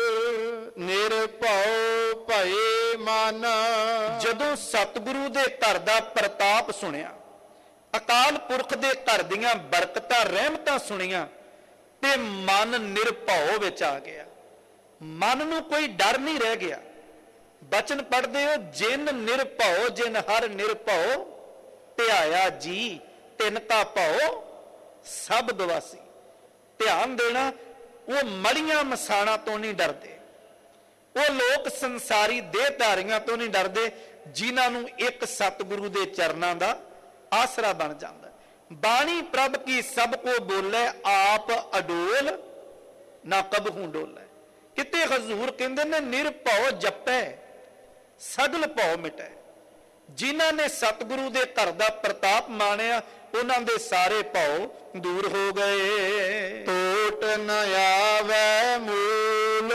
ਨਿਰਭਉ ਭਏ ਮਨ। ਜਦੋਂ ਸਤਿਗੁਰੂ ਦੇ ਘਰ ਦਾ ਪ੍ਰਤਾਪ ਸੁਣਿਆ, ਅਕਾਲ ਪੁਰਖ ਦੇ ਘਰ ਦੀਆਂ ਬਰਕਤਾਂ ਰਹਿਮਤਾਂ ਸੁਣੀਆਂ, ਤੇ ਮਨ ਨਿਰਭਉ ਵਿੱਚ ਆ ਗਿਆ। ਮਨ ਨੂੰ ਕੋਈ ਡਰ ਨਹੀਂ ਰਹਿ ਗਿਆ। ਬਚਨ ਪੜ੍ਹਦੇ ਹੋ, ਜਿਨ ਨਿਰਭਉ ਜਿਨ ਹਰ ਨਿਰਭਉ, ਧਿਆਇਆ ਜੀ ਤਿਨ ਕਾ ਭਉ ਸਭ ਦਵਾਸੀ। ਧਿਆਨ ਦੇਣਾ, ਉਹ ਮੜੀਆਂ ਮਸਾਣਾ ਤੋਂ ਨਹੀਂ ਡਰਦੇ, ਉਹ ਲੋਕ ਸੰਸਾਰੀ ਦੇਹਧਾਰੀਆਂ ਤੋਂ ਨਹੀਂ ਡਰਦੇ, ਜਿਨ੍ਹਾਂ ਨੂੰ ਇੱਕ ਸਤਿਗੁਰੂ ਦੇ ਚਰਨਾਂ ਦਾ ਆਸਰਾ ਬਣ ਜਾਂਦਾ। ਬਾਣੀ ਪ੍ਰਭ ਕੀ ਸਭ ਕੋ ਬੋਲੇ, ਆਪ ਅਡੋਲ ਨਾ ਕਬਹੂ ਡੋਲੇ। ਕਿਤੇ ਹਜ਼ੂਰ ਕਹਿੰਦੇ ਨੇ, ਨਿਰਭਉ ਜਪੈ ਸਗਲ ਭਉ ਮਿਟੈ। ਜਿਨ੍ਹਾਂ ਨੇ ਸਤਿਗੁਰੂ ਦੇ ਘਰ ਦਾ ਪ੍ਰਤਾਪ ਮਾਣਿਆ, ਉਹਨਾਂ ਦੇ ਸਾਰੇ ਭਉ ਦੂਰ ਹੋ ਗਏ। ਟੋਟ ਨ ਆਵੈ ਮੂਲ,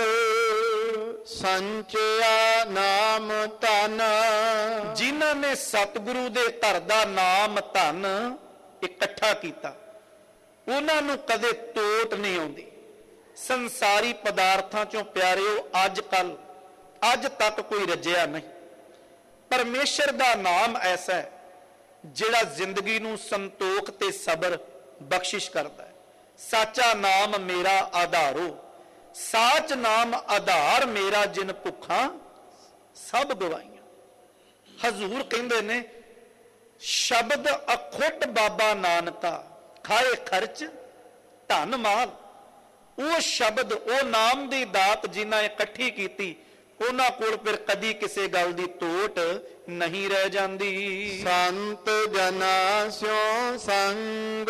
ਸੰਚਿਆ ਨਾਮ ਧਨ। ਜਿਨ੍ਹਾਂ ਨੇ ਸਤਿਗੁਰੂ ਦੇ ਘਰ ਦਾ ਨਾਮ ਧਨ ਇਕੱਠਾ ਕੀਤਾ, ਉਹਨਾਂ ਨੂੰ ਕਦੇ ਟੋਟ ਨਹੀਂ ਆਉਂਦੀ। ਸੰਸਾਰੀ ਪਦਾਰਥਾਂ ਚੋਂ ਪਿਆਰਿਓ, ਅੱਜ ਕੱਲ ਅੱਜ ਤੱਕ ਕੋਈ ਰੱਜਿਆ ਨਹੀਂ। ਪਰਮੇਸ਼ਰ ਦਾ ਨਾਮ ਐਸਾ ਹੈ ਜਿਹੜਾ ਜ਼ਿੰਦਗੀ ਨੂੰ ਸੰਤੋਖ ਤੇ ਸਬਰ ਬਖਸ਼ਿਸ਼ ਕਰਦਾ ਹੈ। ਸਾਚਾ ਨਾਮ ਮੇਰਾ ਆਧਾਰੋ, ਸਾਚ ਨਾਮ ਆਧਾਰ ਮੇਰਾ, ਜਿਨ ਭੁੱਖਾਂ ਸਭ ਗਵਾਈਆਂ। ਹਜ਼ੂਰ ਕਹਿੰਦੇ ਨੇ ਸ਼ਬਦ ਅਖੁੱਟ ਬਾਬਾ ਨਾਨਕਾ, ਖਾਏ ਖਰਚ ਧਨ ਮਾਲ। ਉਹ ਸ਼ਬਦ, ਉਹ ਨਾਮ ਦੀ ਦਾਤ ਜਿਨ੍ਹਾਂ ਇਕੱਠੀ ਕੀਤੀ, ਉਹਨਾਂ ਕੋਲ ਫਿਰ ਕਦੀ ਕਿਸੇ ਗੱਲ ਦੀ ਤੋਟ ਨਹੀਂ ਰਹਿ ਜਾਂਦੀ। ਸੰਤ ਜਨਾ ਸਿਉ ਸੰਗ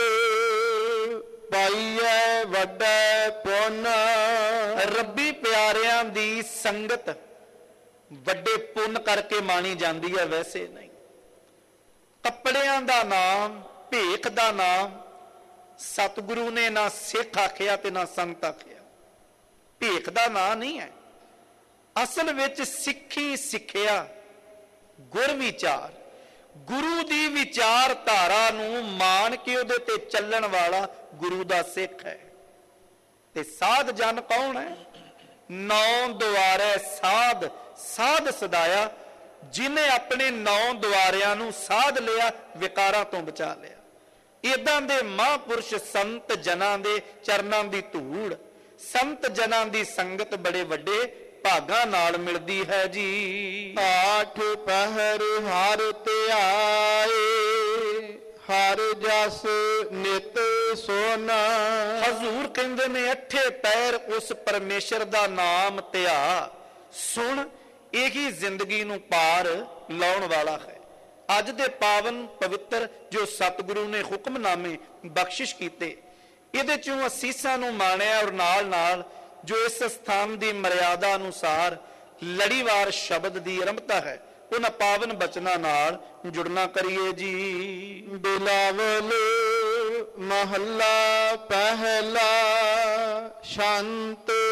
ਪਾਈਐ ਵੱਡਾ ਪੁੰਨ। ਰੱਬੀ ਪਿਆਰਿਆਂ ਦੀ ਸੰਗਤ ਵੱਡੇ ਪੁੰਨ ਕਰਕੇ ਮਾਣੀ ਜਾਂਦੀ ਹੈ, ਵੈਸੇ ਨਹੀਂ। ਕੱਪੜਿਆਂ ਦਾ ਨਾਮ, ਭੇਖ ਦਾ ਨਾਮ ਸਤਿਗੁਰੂ ਨੇ ਨਾ ਸਿੱਖ ਆਖਿਆ ਤੇ ਨਾ ਸੰਤ ਆਖਿਆ। ਭੇਖ ਦਾ ਨਾਂ ਨਹੀਂ ਹੈ। ਅਸਲ ਵਿੱਚ ਸਿੱਖੀ ਸਿੱਖਿਆ, ਗੁਰ ਵਿਚਾਰ, ਗੁਰੂ ਦੀ ਵਿਚਾਰਧਾਰਾ ਨੂੰ ਮਾਣ ਕੇ ਉਹਦੇ ਤੇ ਚੱਲਣ ਵਾਲਾ ਗੁਰੂ ਦਾ ਸਿੱਖ ਹੈ। ਤੇ ਸਾਧ ਜਨ ਕੌਣ ਹੈ? ਨੌ ਦੁਆਰੇ ਸਾਧ, ਸਾਧ ਸਦਾਇਆ, ਜਿਨੇ ਆਪਣੇ ਨੌ ਦੁਆਰਿਆਂ ਨੂੰ ਸਾਧ ਲਿਆ, ਵਿਕਾਰਾਂ ਤੋਂ ਬਚਾ ਲਿਆ। ਇਦਾਂ ਦੇ ਮਹਾਂਪੁਰਸ਼ ਸੰਤ ਜਨਾਂ ਦੇ ਚਰਨਾਂ ਦੀ ਧੂੜ, ਸੰਤ ਜਨਾਂ ਦੀ ਸੰਗਤ ਬੜੇ ਵੱਡੇ ਭਾਗਾਂ ਨਾਲ ਮਿਲਦੀ ਹੈ ਜੀ। ਆਠ ਪਹਿਰ ਹਰ ਧਿਆਏ, ਹਰ ਜਸ ਨਿਤ ਸੋਨਾ। ਹਜ਼ੂਰ ਕਹਿੰਦੇ ਨੇ ਅੱਠੇ ਪੈਰ ਉਸ ਪਰਮੇਸ਼ਰ ਦਾ ਨਾਮ ਧਿਆ, ਸੁਣ, ਇਹੀ ਜ਼ਿੰਦਗੀ ਨੂੰ ਪਾਰ ਲਾਉਣ ਵਾਲਾ ਹੈ। ਅੱਜ ਦੇ ਪਾਵਨ ਪਵਿੱਤਰ ਜੋ ਸਤਿਗੁਰੂ ਨੇ ਹੁਕਮਨਾਮੇ ਬਖਸ਼ਿਸ਼ ਕੀਤੇ, ਇਹਦੇ ਚੋਂ ਅਸੀਸਾਂ ਨੂੰ ਮਾਣਿਆ, ਔਰ ਨਾਲ ਨਾਲ ਜੋ ਇਸ ਸਥਾਨ ਦੀ ਮਰਿਆਦਾ ਅਨੁਸਾਰ ਲੜੀਵਾਰ ਸ਼ਬਦ ਦੀ ਆਰੰਭਤਾ ਹੈ, ਉਹਨਾਂ ਪਾਵਨ ਬਚਨਾਂ ਨਾਲ ਜੁੜਨਾ ਕਰੀਏ ਜੀ। ਬਿਲਾਵਲ ਮਹੱਲਾ ਪਹਿਲਾ, ਸ਼ਾਂਤ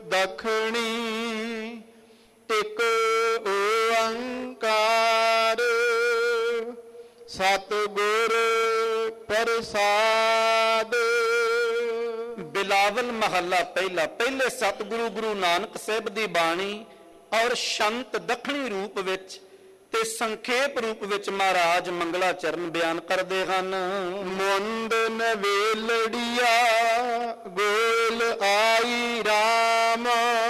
ਦਖਣੀ ਟਿਕ ਓੰਕਾਰ, ਸਤਿਗੁਰ ਪ੍ਰਸਾਦ। ਬਿਲਾਵਲ ਮਹੱਲਾ ਪਹਿਲਾ। ਪਹਿਲੇ ਸਤਿਗੁਰੂ ਗੁਰੂ ਨਾਨਕ ਸਾਹਿਬ ਦੀ ਬਾਣੀ ਔਰ ਸ਼ੰਤ ਦੱਖਣੀ ਰੂਪ ਵਿੱਚ ਤੇ ਸੰਖੇਪ ਰੂਪ ਵਿੱਚ ਮਹਾਰਾਜ ਮੰਗਲਾਚਰਨ ਬਿਆਨ ਕਰਦੇ ਹਨ। ਮੁੰਦ ਨਵੇਲੜੀਆ ਗੋਲ ਆਈ ਰਾਮ।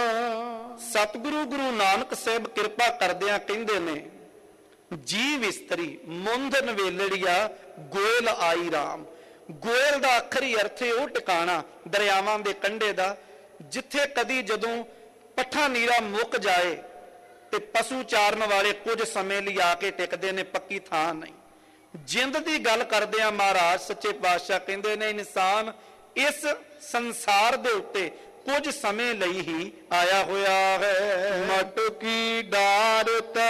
ਸਤਿਗੁਰੂ ਗੁਰੂ ਨਾਨਕ ਸਾਹਿਬ ਕਿਰਪਾ ਕਰਦਿਆਂ ਕਹਿੰਦੇ ਨੇ, ਜੀ ਵਿਸਤਰੀ ਮੁੰਦ ਨਵੇਲੜੀਆ ਗੋਇਲ ਆਈ ਰਾਮ। ਗੋਇਲ ਦਾ ਆਖਰੀ ਅਰਥ ਹੈ ਉਹ ਟਿਕਾਣਾ ਦਰਿਆਵਾਂ ਦੇ ਕੰਢੇ ਦਾ, ਜਿੱਥੇ ਕਦੀ ਜਦੋਂ ਪੱਠਾ ਨੀਰਾ ਮੁੱਕ ਜਾਏ ਤੇ ਪਸ਼ੂ ਚਾਰਨ ਵਾਲੇ ਕੁਝ ਸਮੇਂ ਲਈ ਆ ਕੇ ਟਿਕਦੇ ਨੇ, ਪੱਕੀ ਥਾਂ ਨਹੀਂ। ਜਿੰਦ ਦੀ ਗੱਲ ਕਰਦੇ ਆ ਮਹਾਰਾਜ ਸੱਚੇ ਪਾਤਸ਼ਾਹ ਕਹਿੰਦੇ ਨੇ, ਇਨਸਾਨ ਇਸ ਸੰਸਾਰ ਦੇ ਉੱਤੇ ਕੁਝ ਸਮੇਂ ਲਈ ਹੀ ਆਇਆ ਹੋਇਆ ਹੈ। ਮਟਕੀ ਡਾਰ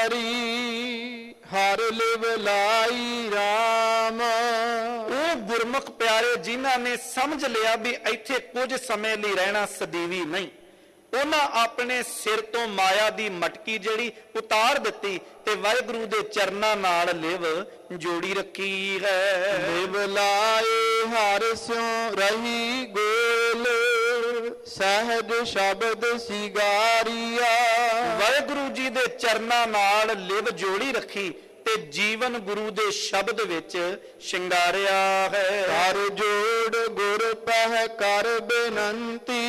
ਤਰੀ ਹਰ ਲਿਵ ਲਾਈ ਰਾਮ। ਉਹ ਗੁਰਮੁਖ ਪਿਆਰੇ ਜਿਨ੍ਹਾਂ ਨੇ ਸਮਝ ਲਿਆ ਵੀ ਇੱਥੇ ਕੁਝ ਸਮੇਂ ਲਈ ਰਹਿਣਾ ਸਦੀਵੀ ਨਹੀਂ, ਉਹਨਾਂ ਆਪਣੇ ਸਿਰ ਤੋਂ ਮਾਇਆ ਦੀ ਮਟਕੀ ਜਿਹੜੀ ਉਤਾਰ ਦਿੱਤੀ ਤੇ ਵਾਹਿਗੁਰੂ ਦੇ ਚਰਨਾਂ ਨਾਲ ਲਿਵ ਜੋੜੀ ਰੱਖੀ ਹੈ। ਲਿਵ ਲਾਏ ਹਰ ਸਿਉ ਰਹੀ ਗੋਲ, ਸਹਿਜ ਸ਼ਬਦ ਸਿਗਾਰੀਆ। ਵਾਹਿਗੁਰੂ ਜੀ ਦੇ ਚਰਨਾਂ ਨਾਲ ਲਿਵ ਜੋੜੀ ਰੱਖੀ ਤੇ ਜੀਵਨ ਗੁਰੂ ਦੇ ਸ਼ਬਦ ਵਿੱਚ ਸ਼ਿੰਗਾਰਿਆ ਹੈ। ਕਰ ਜੋੜ ਗੁਰ ਪਹਿ ਕਰ ਬੇਨੰਤੀ,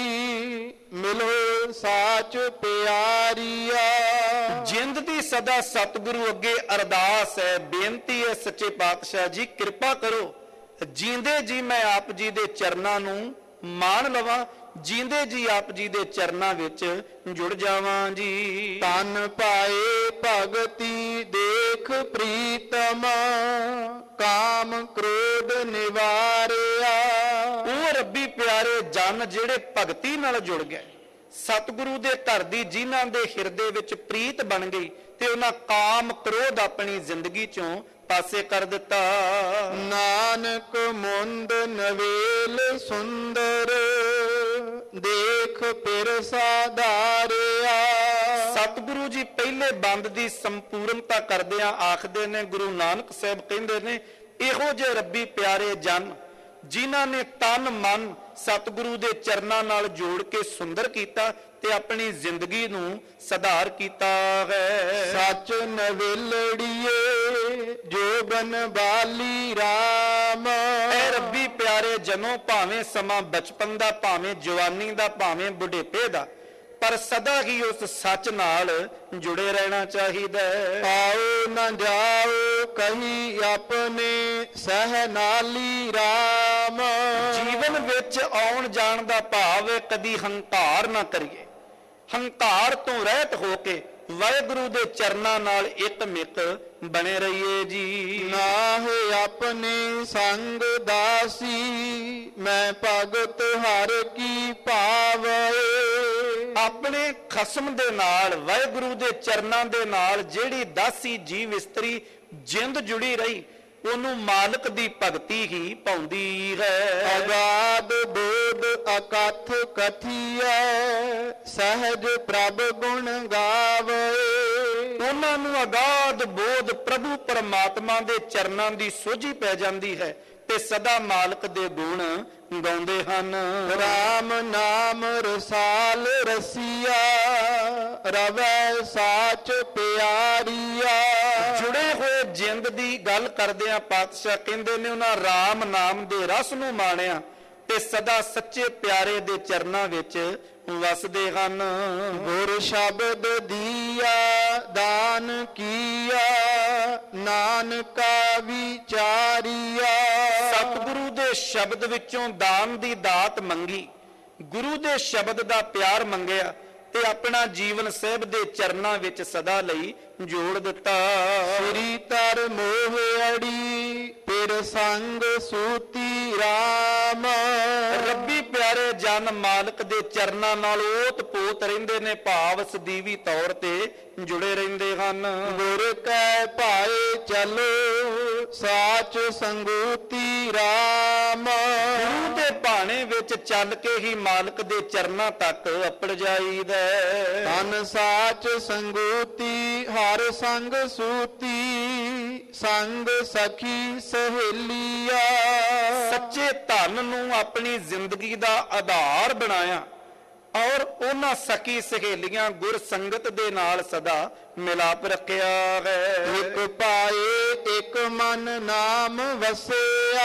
ਮਿਲੋ ਸਾਚ ਪਿਆਰੀਆ। ਜਿੰਦ ਦੀ ਸਦਾ ਸਤਿਗੁਰੂ ਅੱਗੇ ਅਰਦਾਸ ਹੈ, ਬੇਨਤੀ ਹੈ, ਸੱਚੇ ਪਾਤਸ਼ਾਹ ਜੀ ਕਿਰਪਾ ਕਰੋ, ਜੀਂਦੇ ਜੀ ਮੈਂ ਆਪ ਜੀ ਦੇ ਚਰਨਾਂ ਨੂੰ ਮਾਣ ਲਵਾਂ, ਜੀਂਦੇ ਜੀ ਆਪ ਜੀ ਦੇ ਚਰਨਾਂ ਵਿੱਚ ਜੁੜ ਜਾਵਾਂ ਜੀ। ਤਨ ਪਾਏ ਭਗਤੀ ਦੇਖ ਪ੍ਰੀਤਮ, ਕਾਮ ਕ੍ਰੋਧ ਨਿਵਾਰਿਆ। ਉਹ ਰੱਬੀ ਪਿਆਰੇ ਜਨ ਜਿਹੜੇ ਭਗਤੀ ਨਾਲ ਜੁੜ ਗਏ, ਸਤਿਗੁਰੂ ਦੇ ਘਰ ਦੀ ਜਿਨ੍ਹਾਂ ਦੇ ਹਿਰਦੇ ਵਿੱਚ ਪ੍ਰੀਤ ਬਣ ਗਈ ਤੇ ਉਹਨਾਂ ਕਾਮ ਕ੍ਰੋਧ ਆਪਣੀ ਜ਼ਿੰਦਗੀ ਚੋਂ ਪਾਸੇ ਕਰ ਦਿੱਤਾ। ਨਾਨਕ ਮੁੰਦ ਨਵੇਲ ਸੁੰਦਰ, ਦੇਖ ਪਿਰ ਸਾਧਾਰਿਆ। ਸਤਿਗੁਰੂ ਜੀ ਪਹਿਲੇ ਬੰਦ ਦੀ ਸੰਪੂਰਨਤਾ ਕਰਦਿਆਂ ਆਖਦੇ ਨੇ, ਗੁਰੂ ਨਾਨਕ ਸਾਹਿਬ ਕਹਿੰਦੇ ਨੇ, ਇਹੋ ਜਿਹੇ ਰੱਬੀ ਪਿਆਰੇ ਜਨ ਜਿਨ੍ਹਾਂ ਨੇ ਤਨ ਮਨ ਸਤਿਗੁਰੂ ਦੇ ਚਰਨਾਂ ਨਾਲ ਜੋੜ ਕੇ ਸੁੰਦਰ ਕੀਤਾ ਤੇ ਆਪਣੀ ਜ਼ਿੰਦਗੀ ਨੂੰ ਸੁਧਾਰ ਕੀਤਾ ਹੈ। ਸੱਚ ਨਵੇਲੜੀਏ ਜੋਬਨ ਬਾਲੀ ਰਾਮ। ਐ ਰੱਬੀ ਪਿਆਰੇ ਜਨੋ, ਭਾਵੇਂ ਸਮਾਂ ਬਚਪਨ ਦਾ, ਭਾਵੇਂ ਜਵਾਨੀ ਦਾ, ਭਾਵੇਂ ਬੁਢੇਪੇ ਦਾ, ਪਰ ਸਦਾ ਹੀ ਉਸ ਸੱਚ ਨਾਲ ਜੁੜੇ ਰਹਿਣਾ ਚਾਹੀਦਾ ਹੈ। ਆਓ ਨਾ ਜਾਓ ਕਹੀ ਆਪਣੇ ਸਹਿ ਨਾਲੀ ਰਾਮ। ਜੀਵਨ ਵਿੱਚ ਆਉਣ ਜਾਣ ਦਾ ਭਾਵ ਹੈ ਕਦੀ ਹੰਕਾਰ ਨਾ ਕਰੀਏ। ਹੰਕਾਰ ਤੋਂ ਰਹਿਤ ਹੋ ਕੇ ਵਾਹਿਗੁਰੂ ਦੇ ਚਰਨਾਂ ਨਾਲ ਇੱਕ ਮਿੱਕ ਬਣੇ ਰਹੀਏ ਜੀ। ਨਾਹਿ ਆਪਣੇ ਸੰਗ ਦਾਸੀ ਮੈਂ ਭਗਤ ਹਰ ਕੀ ਭਾਵੇ। ਆਪਣੇ ਖਸਮ ਦੇ ਨਾਲ, ਵਾਹਿਗੁਰੂ ਦੇ ਚਰਨਾਂ ਦੇ ਨਾਲ ਜਿਹੜੀ ਦਾਸੀ ਜੀਵ ਇਸਤਰੀ ਜਿੰਦ ਜੁੜੀ ਰਹੀ, ਉਹਨੂੰ ਮਾਲਕ ਦੀ ਭਗਤੀ ਹੀ ਪਾਉਂਦੀ ਹੈ। ਅਗਾਧ ਬੋਧ ਅਕਥ ਕਥੀਐ ਸਹਿਜ ਪ੍ਰਭ ਗੁਣ ਗਾਵੇ। ਉਹਨਾਂ ਨੂੰ ਅਗਾਧ ਬੋਧ ਪ੍ਰਭੂ ਪਰਮਾਤਮਾ ਦੇ ਚਰਨਾਂ ਦੀ ਸੋਝੀ ਪੈ ਜਾਂਦੀ ਹੈ ਤੇ ਸਦਾ ਮਾਲਕ ਦੇ ਗੁਣ ਗਾਉਂਦੇ ਹਨ। ਰਾਮ ਨਾਮ ਰਸਾਲ ਰਸੀਆ ਰਵੈ ਸਾਚ ਪਿਆਰੀਆ। ਜੁੜੇ ਹੋਏ ਜਿੰਦ ਦੀ ਗੱਲ ਕਰਦਿਆਂ ਪਾਤਸ਼ਾਹ ਕਹਿੰਦੇ ਨੇ ਉਹਨਾਂ ਰਾਮ ਨਾਮ ਦੇ ਰਸ ਨੂੰ ਮਾਣਿਆ ਤੇ ਸਦਾ ਸੱਚੇ ਪਿਆਰੇ ਦੇ ਚਰਨਾਂ ਵਿੱਚ ਵਸਦੇ ਹਨ। ਗੁਰ ਸ਼ਬਦ ਦੀਆ ਦਾਨ ਕੀਆ ਨਾਨਕਾ ਵਿਚਾਰੀਆ। ਸਤਿਗੁਰੂ ਦੇ ਸ਼ਬਦ ਵਿੱਚੋਂ ਦਾਨ ਦੀ ਦਾਤ ਮੰਗੀ, ਗੁਰੂ ਦੇ ਸ਼ਬਦ ਦਾ ਪਿਆਰ ਮੰਗਿਆ ਤੇ ਆਪਣਾ ਜੀਵਨ ਸਾਹਿਬ ਦੇ ਚਰਨਾਂ ਵਿੱਚ ਸਦਾ ਲਈ ਜੋੜ ਦਿੱਤਾ। ਸ੍ਰੀ ਤਰ ਮੋਹ ਅੜੀ ਫਿਰ ਸੰਗ ਸੂਤੀ ਰਾਮ। ਰੱਬੀ ਪਿਆਰੇ ਜਨ ਮਾਲਕ ਦੇ ਚਰਨਾਂ ਨਾਲ ਓਤ ਪੋਤ ਰਹਿੰਦੇ ਨੇ, ਭਾਵ ਸਦੀਵੀ ਤੌਰ ਤੇ ਜੁੜੇ ਰਹਿੰਦੇ ਹਨ। ਗੁਰ ਕੈ ਭਾਏ ਚਲੋ ਸਾਚ ਸੰਗੂਤੀ ਰਾਮ। ਗੁਰੂ ਦੇ ਭਾਣੇ ਵਿੱਚ ਚੱਲ ਕੇ ਹੀ ਮਾਲਕ ਦੇ ਚਰਨਾਂ ਤੱਕ ਅੱਪੜ ਜਾਈਦਾ। ਤਨ ਸਾਚ ਸੰਗੂਤੀ ਹਰ ਸੰਗ ਸੂਤੀ ਸੰਗ ਸਖੀ ਸਹੇਲੀਆ। ਸੱਚੇ ਧਨ ਨੂੰ ਆਪਣੀ ਜ਼ਿੰਦਗੀ ਦਾ ਆਧਾਰ ਬਣਾਇਆ ਔਰ ਉਹਨਾਂ ਸਖੀ ਸਹੇਲੀਆਂ ਗੁਰ ਸੰਗਤ ਦੇ ਨਾਲ ਸਦਾ ਮਿਲਾਪ ਰੱਖਿਆ ਹੈ। ਇੱਕ ਪਾਏ ਇੱਕ ਮਨ ਨਾਮ ਵਸਿਆ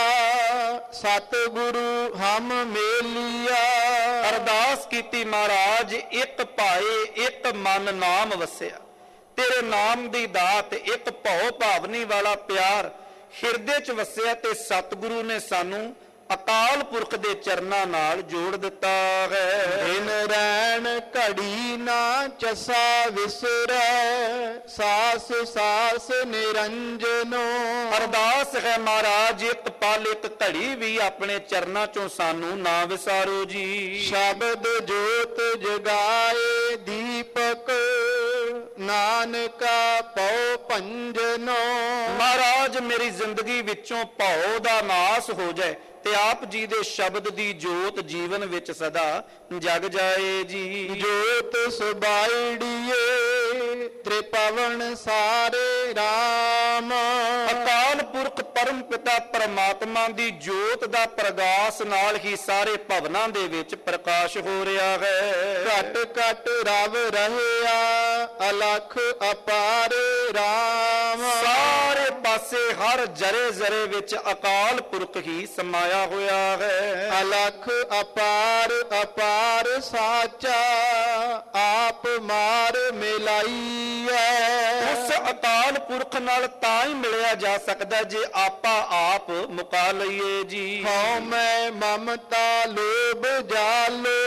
ਸਤਿਗੁਰੂ ਹਮ ਮੇਲੀਆ। ਅਰਦਾਸ ਕੀਤੀ ਮਹਾਰਾਜ, ਇੱਕ ਪਾਏ ਇੱਕ ਮਨ ਨਾਮ ਵਸਿਆ। ਤੇਰੇ ਨਾਮ ਦੀ ਦਾਤ, ਇੱਕ ਭਉ ਭਾਵਨੀ ਵਾਲਾ ਪਿਆਰ ਹਿਰਦੇ 'ਚ ਵਸਿਆ ਤੇ ਸਤਿਗੁਰੂ ਨੇ ਸਾਨੂੰ ਅਕਾਲ ਪੁਰਖ ਦੇ ਚਰਨਾਂ ਨਾਲ ਜੋੜ ਦਿੱਤਾ ਹੈ। ਦਿਨ ਰੈਣ ਘੜੀ ਨਾ ਚਸਾ ਵਿਸਰੈ ਸਾਸ ਸਾਸ ਨਿਰੰਜਨੋ। ਅਰਦਾਸ ਹੈ ਮਹਾਰਾਜ, ਇੱਕ ਪਲ ਇੱਕ ਘੜੀ ਵੀ ਆਪਣੇ ਚਰਨਾਂ 'ਚੋਂ ਸਾਨੂੰ ਨਾ ਵਿਸਾਰੋ ਜੀ। ਸ਼ਬਦ ਜੋਤ ਜਗਾਏ ਦੀਪਕ ਨਾਨਕਾ ਪਉ ਭੰਜਨੋ। ਮਹਾਰਾਜ ਮੇਰੀ ਜ਼ਿੰਦਗੀ ਵਿੱਚੋਂ ਭਉ ਦਾ ਨਾਸ ਹੋ ਜਾਏ ਤੇ ਆਪ ਜੀ ਦੇ ਸ਼ਬਦ ਦੀ ਜੋਤ ਜੀਵਨ ਵਿੱਚ ਸਦਾ ਜਗ ਜਾਏ ਜੀ। ਜੋਤ ਸੁਬਾਈੜੀਏ ਤ੍ਰਿਪਵਨ ਸਾਰੇ ਰਾਮ। ਅਕਾਲ ਪੁਰਖ ਪਰਮ ਪਿਤਾ ਪਰਮਾਤਮਾ ਦੀ ਜੋਤ ਦਾ ਪ੍ਰਗਾਸ ਨਾਲ ਹੀ ਸਾਰੇ ਭਵਨਾਂ ਦੇ ਵਿੱਚ ਪ੍ਰਕਾਸ਼ ਹੋ ਰਿਹਾ ਹੈ। ਘਟ ਘਟ ਰਵ ਰਹਿਆ ਅਲਖ ਅਪਾਰ ਰਾਮ। ਸਾਰੇ ਪਾਸੇ ਹਰ ਜਰੇ ਜਰੇ ਵਿੱਚ ਅਕਾਲ ਪੁਰਖ ਹੀ ਸਮਾਇਆ ਹੋਇਆ ਹੈ। ਅਲਖ ਅਪਾਰ ਅਪਾਰ ਸਾਚਾ ਆਪ ਮਾਰ ਮਿਲਾਈਐ। ਉਸ ਅਕਾਲ ਪੁਰਖ ਨਾਲ ਤਾਂ ਹੀ ਮਿਲਿਆ ਜਾ ਸਕਦਾ ਜੇ ਆਪਾਂ ਆਪ ਮੁਕਾ ਲਈਏ ਜੀ। ਹਉ ਮੈਂ ਮਮਤਾ ਲੋਭ ਜਾਲੋ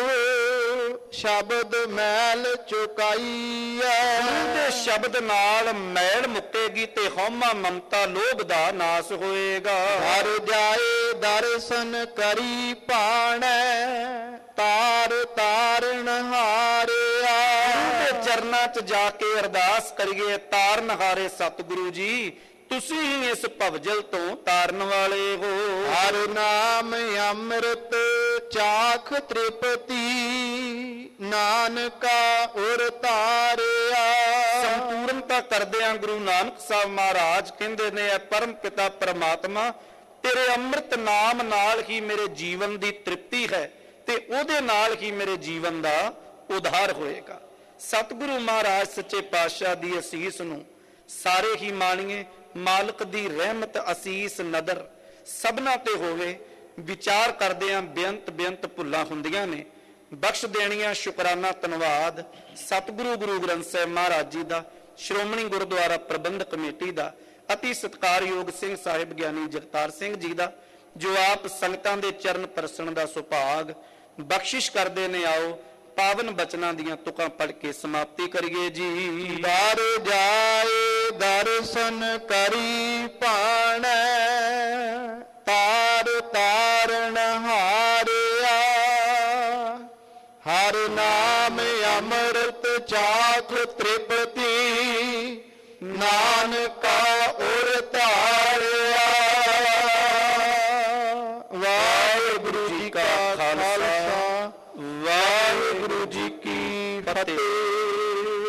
ਸ਼ਬਦ ਮੈਲ ਚੁਕਾਈਐ। ਗੁਰੂ ਦੇ ਸ਼ਬਦ ਨਾਲ ਮੈਲ ਮੁੱਕੇਗੀ ਤੇ ਹਉਮਾ ਮਮਤਾ ਲੋਭ ਦਾ ਨਾਸ ਹੋਏਗਾ। ਹਰ ਜਾਏ ਦਰਸ਼ਨ ਕਰੀ ਭਾਣੈ ਤਾਰ ਤਾਰਨ ਹਾਰਿਆ। ਗੁਰੂ ਦੇ ਚਰਨਾਂ 'ਚ ਜਾ ਕੇ ਅਰਦਾਸ ਕਰੀਏ, ਤਾਰਨ ਹਾਰੇ ਸਤਿਗੁਰੂ ਜੀ, ਤੁਸੀਂ ਹੀ ਇਸ ਭਵਜਲ ਤੋਂ ਤਾਰਨ ਵਾਲੇ ਹੋ। ਹਰ ਨਾਮ ਅੰਮ੍ਰਿਤ ਚਾਖ ਤ੍ਰਿਪਤੀ ਨਾਨਕਾ ਉਰ ਤਾਰਿਆ। ਸੰਪੂਰਨਤਾ ਕਰਦਿਆਂ ਗੁਰੂ ਨਾਨਕ ਸਾਹਿਬ ਮਹਾਰਾਜ ਕਹਿੰਦੇ ਨੇ, ਇਹ ਪਰਮ ਪਿਤਾ ਪਰਮਾਤਮਾ ਤੇਰੇ ਅੰਮ੍ਰਿਤ ਨਾਮ ਨਾਲ ਹੀ ਮੇਰੇ ਜੀਵਨ ਦੀ ਤ੍ਰਿਪਤੀ ਹੈ ਤੇ ਉਹਦੇ ਨਾਲ ਹੀ ਮੇਰੇ ਜੀਵਨ ਦਾ ਉਧਾਰ ਹੋਏਗਾ। ਸਤਿਗੁਰੂ ਮਹਾਰਾਜ ਸੱਚੇ ਪਾਤਸ਼ਾਹ ਦੀ ਅਸੀਸ ਨੂੰ ਸਾਰੇ ਹੀ ਮਾਣੀਏ। ਮਾਲਕ ਦੀ ਰਹਿਮਤ ਅਸੀਸ ਨਦਰ ਸਭਨਾ ਤੇ ਹੋਵੇ। ਵਿਚਾਰ ਕਰਦਿਆਂ ਬੇਅੰਤ ਭੁੱਲਾਂ ਹੁੰਦੀਆਂ ਨੇ, ਬਖਸ਼ ਦੇਣੀਆਂ ਸ਼ੁਕਰਾਨਾ ਧੰਨਵਾਦ ਸਤਿਗੁਰੂ ਗੁਰੂ ਗ੍ਰੰਥ ਸਾਹਿਬ ਮਹਾਰਾਜ ਜੀ ਦਾ, ਸ਼੍ਰੋਮਣੀ ਗੁਰਦੁਆਰਾ ਪ੍ਰਬੰਧਕ ਕਮੇਟੀ ਦਾ, ਅਤੀ ਸਤਿਕਾਰਯੋਗ ਸਿੰਘ ਸਾਹਿਬ ਗਿਆਨੀ ਜਗਤਾਰ ਸਿੰਘ ਜੀ ਦਾ, ਜੋ ਆਪ ਸੰਗਤਾਂ ਦੇ ਚਰਨ ਪਰਸਣ ਦਾ ਸੁਭਾਗ ਬਖਸ਼ਿਸ਼ ਕਰਦੇ ਨੇ। ਆਓ ਪਾਵਨ ਬਚਨਾਂ ਦੀਆਂ ਤੁਕਾਂ ਪੜ੍ਹ ਕੇ ਸਮਾਪਤੀ ਕਰੀਏ ਜੀ। ਦਰ ਜਾਏ ਦਰਸ਼ਨ ਕਰੀ ਭਾਣੈ, ਤਾਰ ਤਾਰਨ ਹਾਰਿਆ। ਹਰ ਨਾਮ ਅੰਮ੍ਰਿਤ ਚਾਖ ਤ੍ਰਿਪਤੀ, ਨਾਨਕ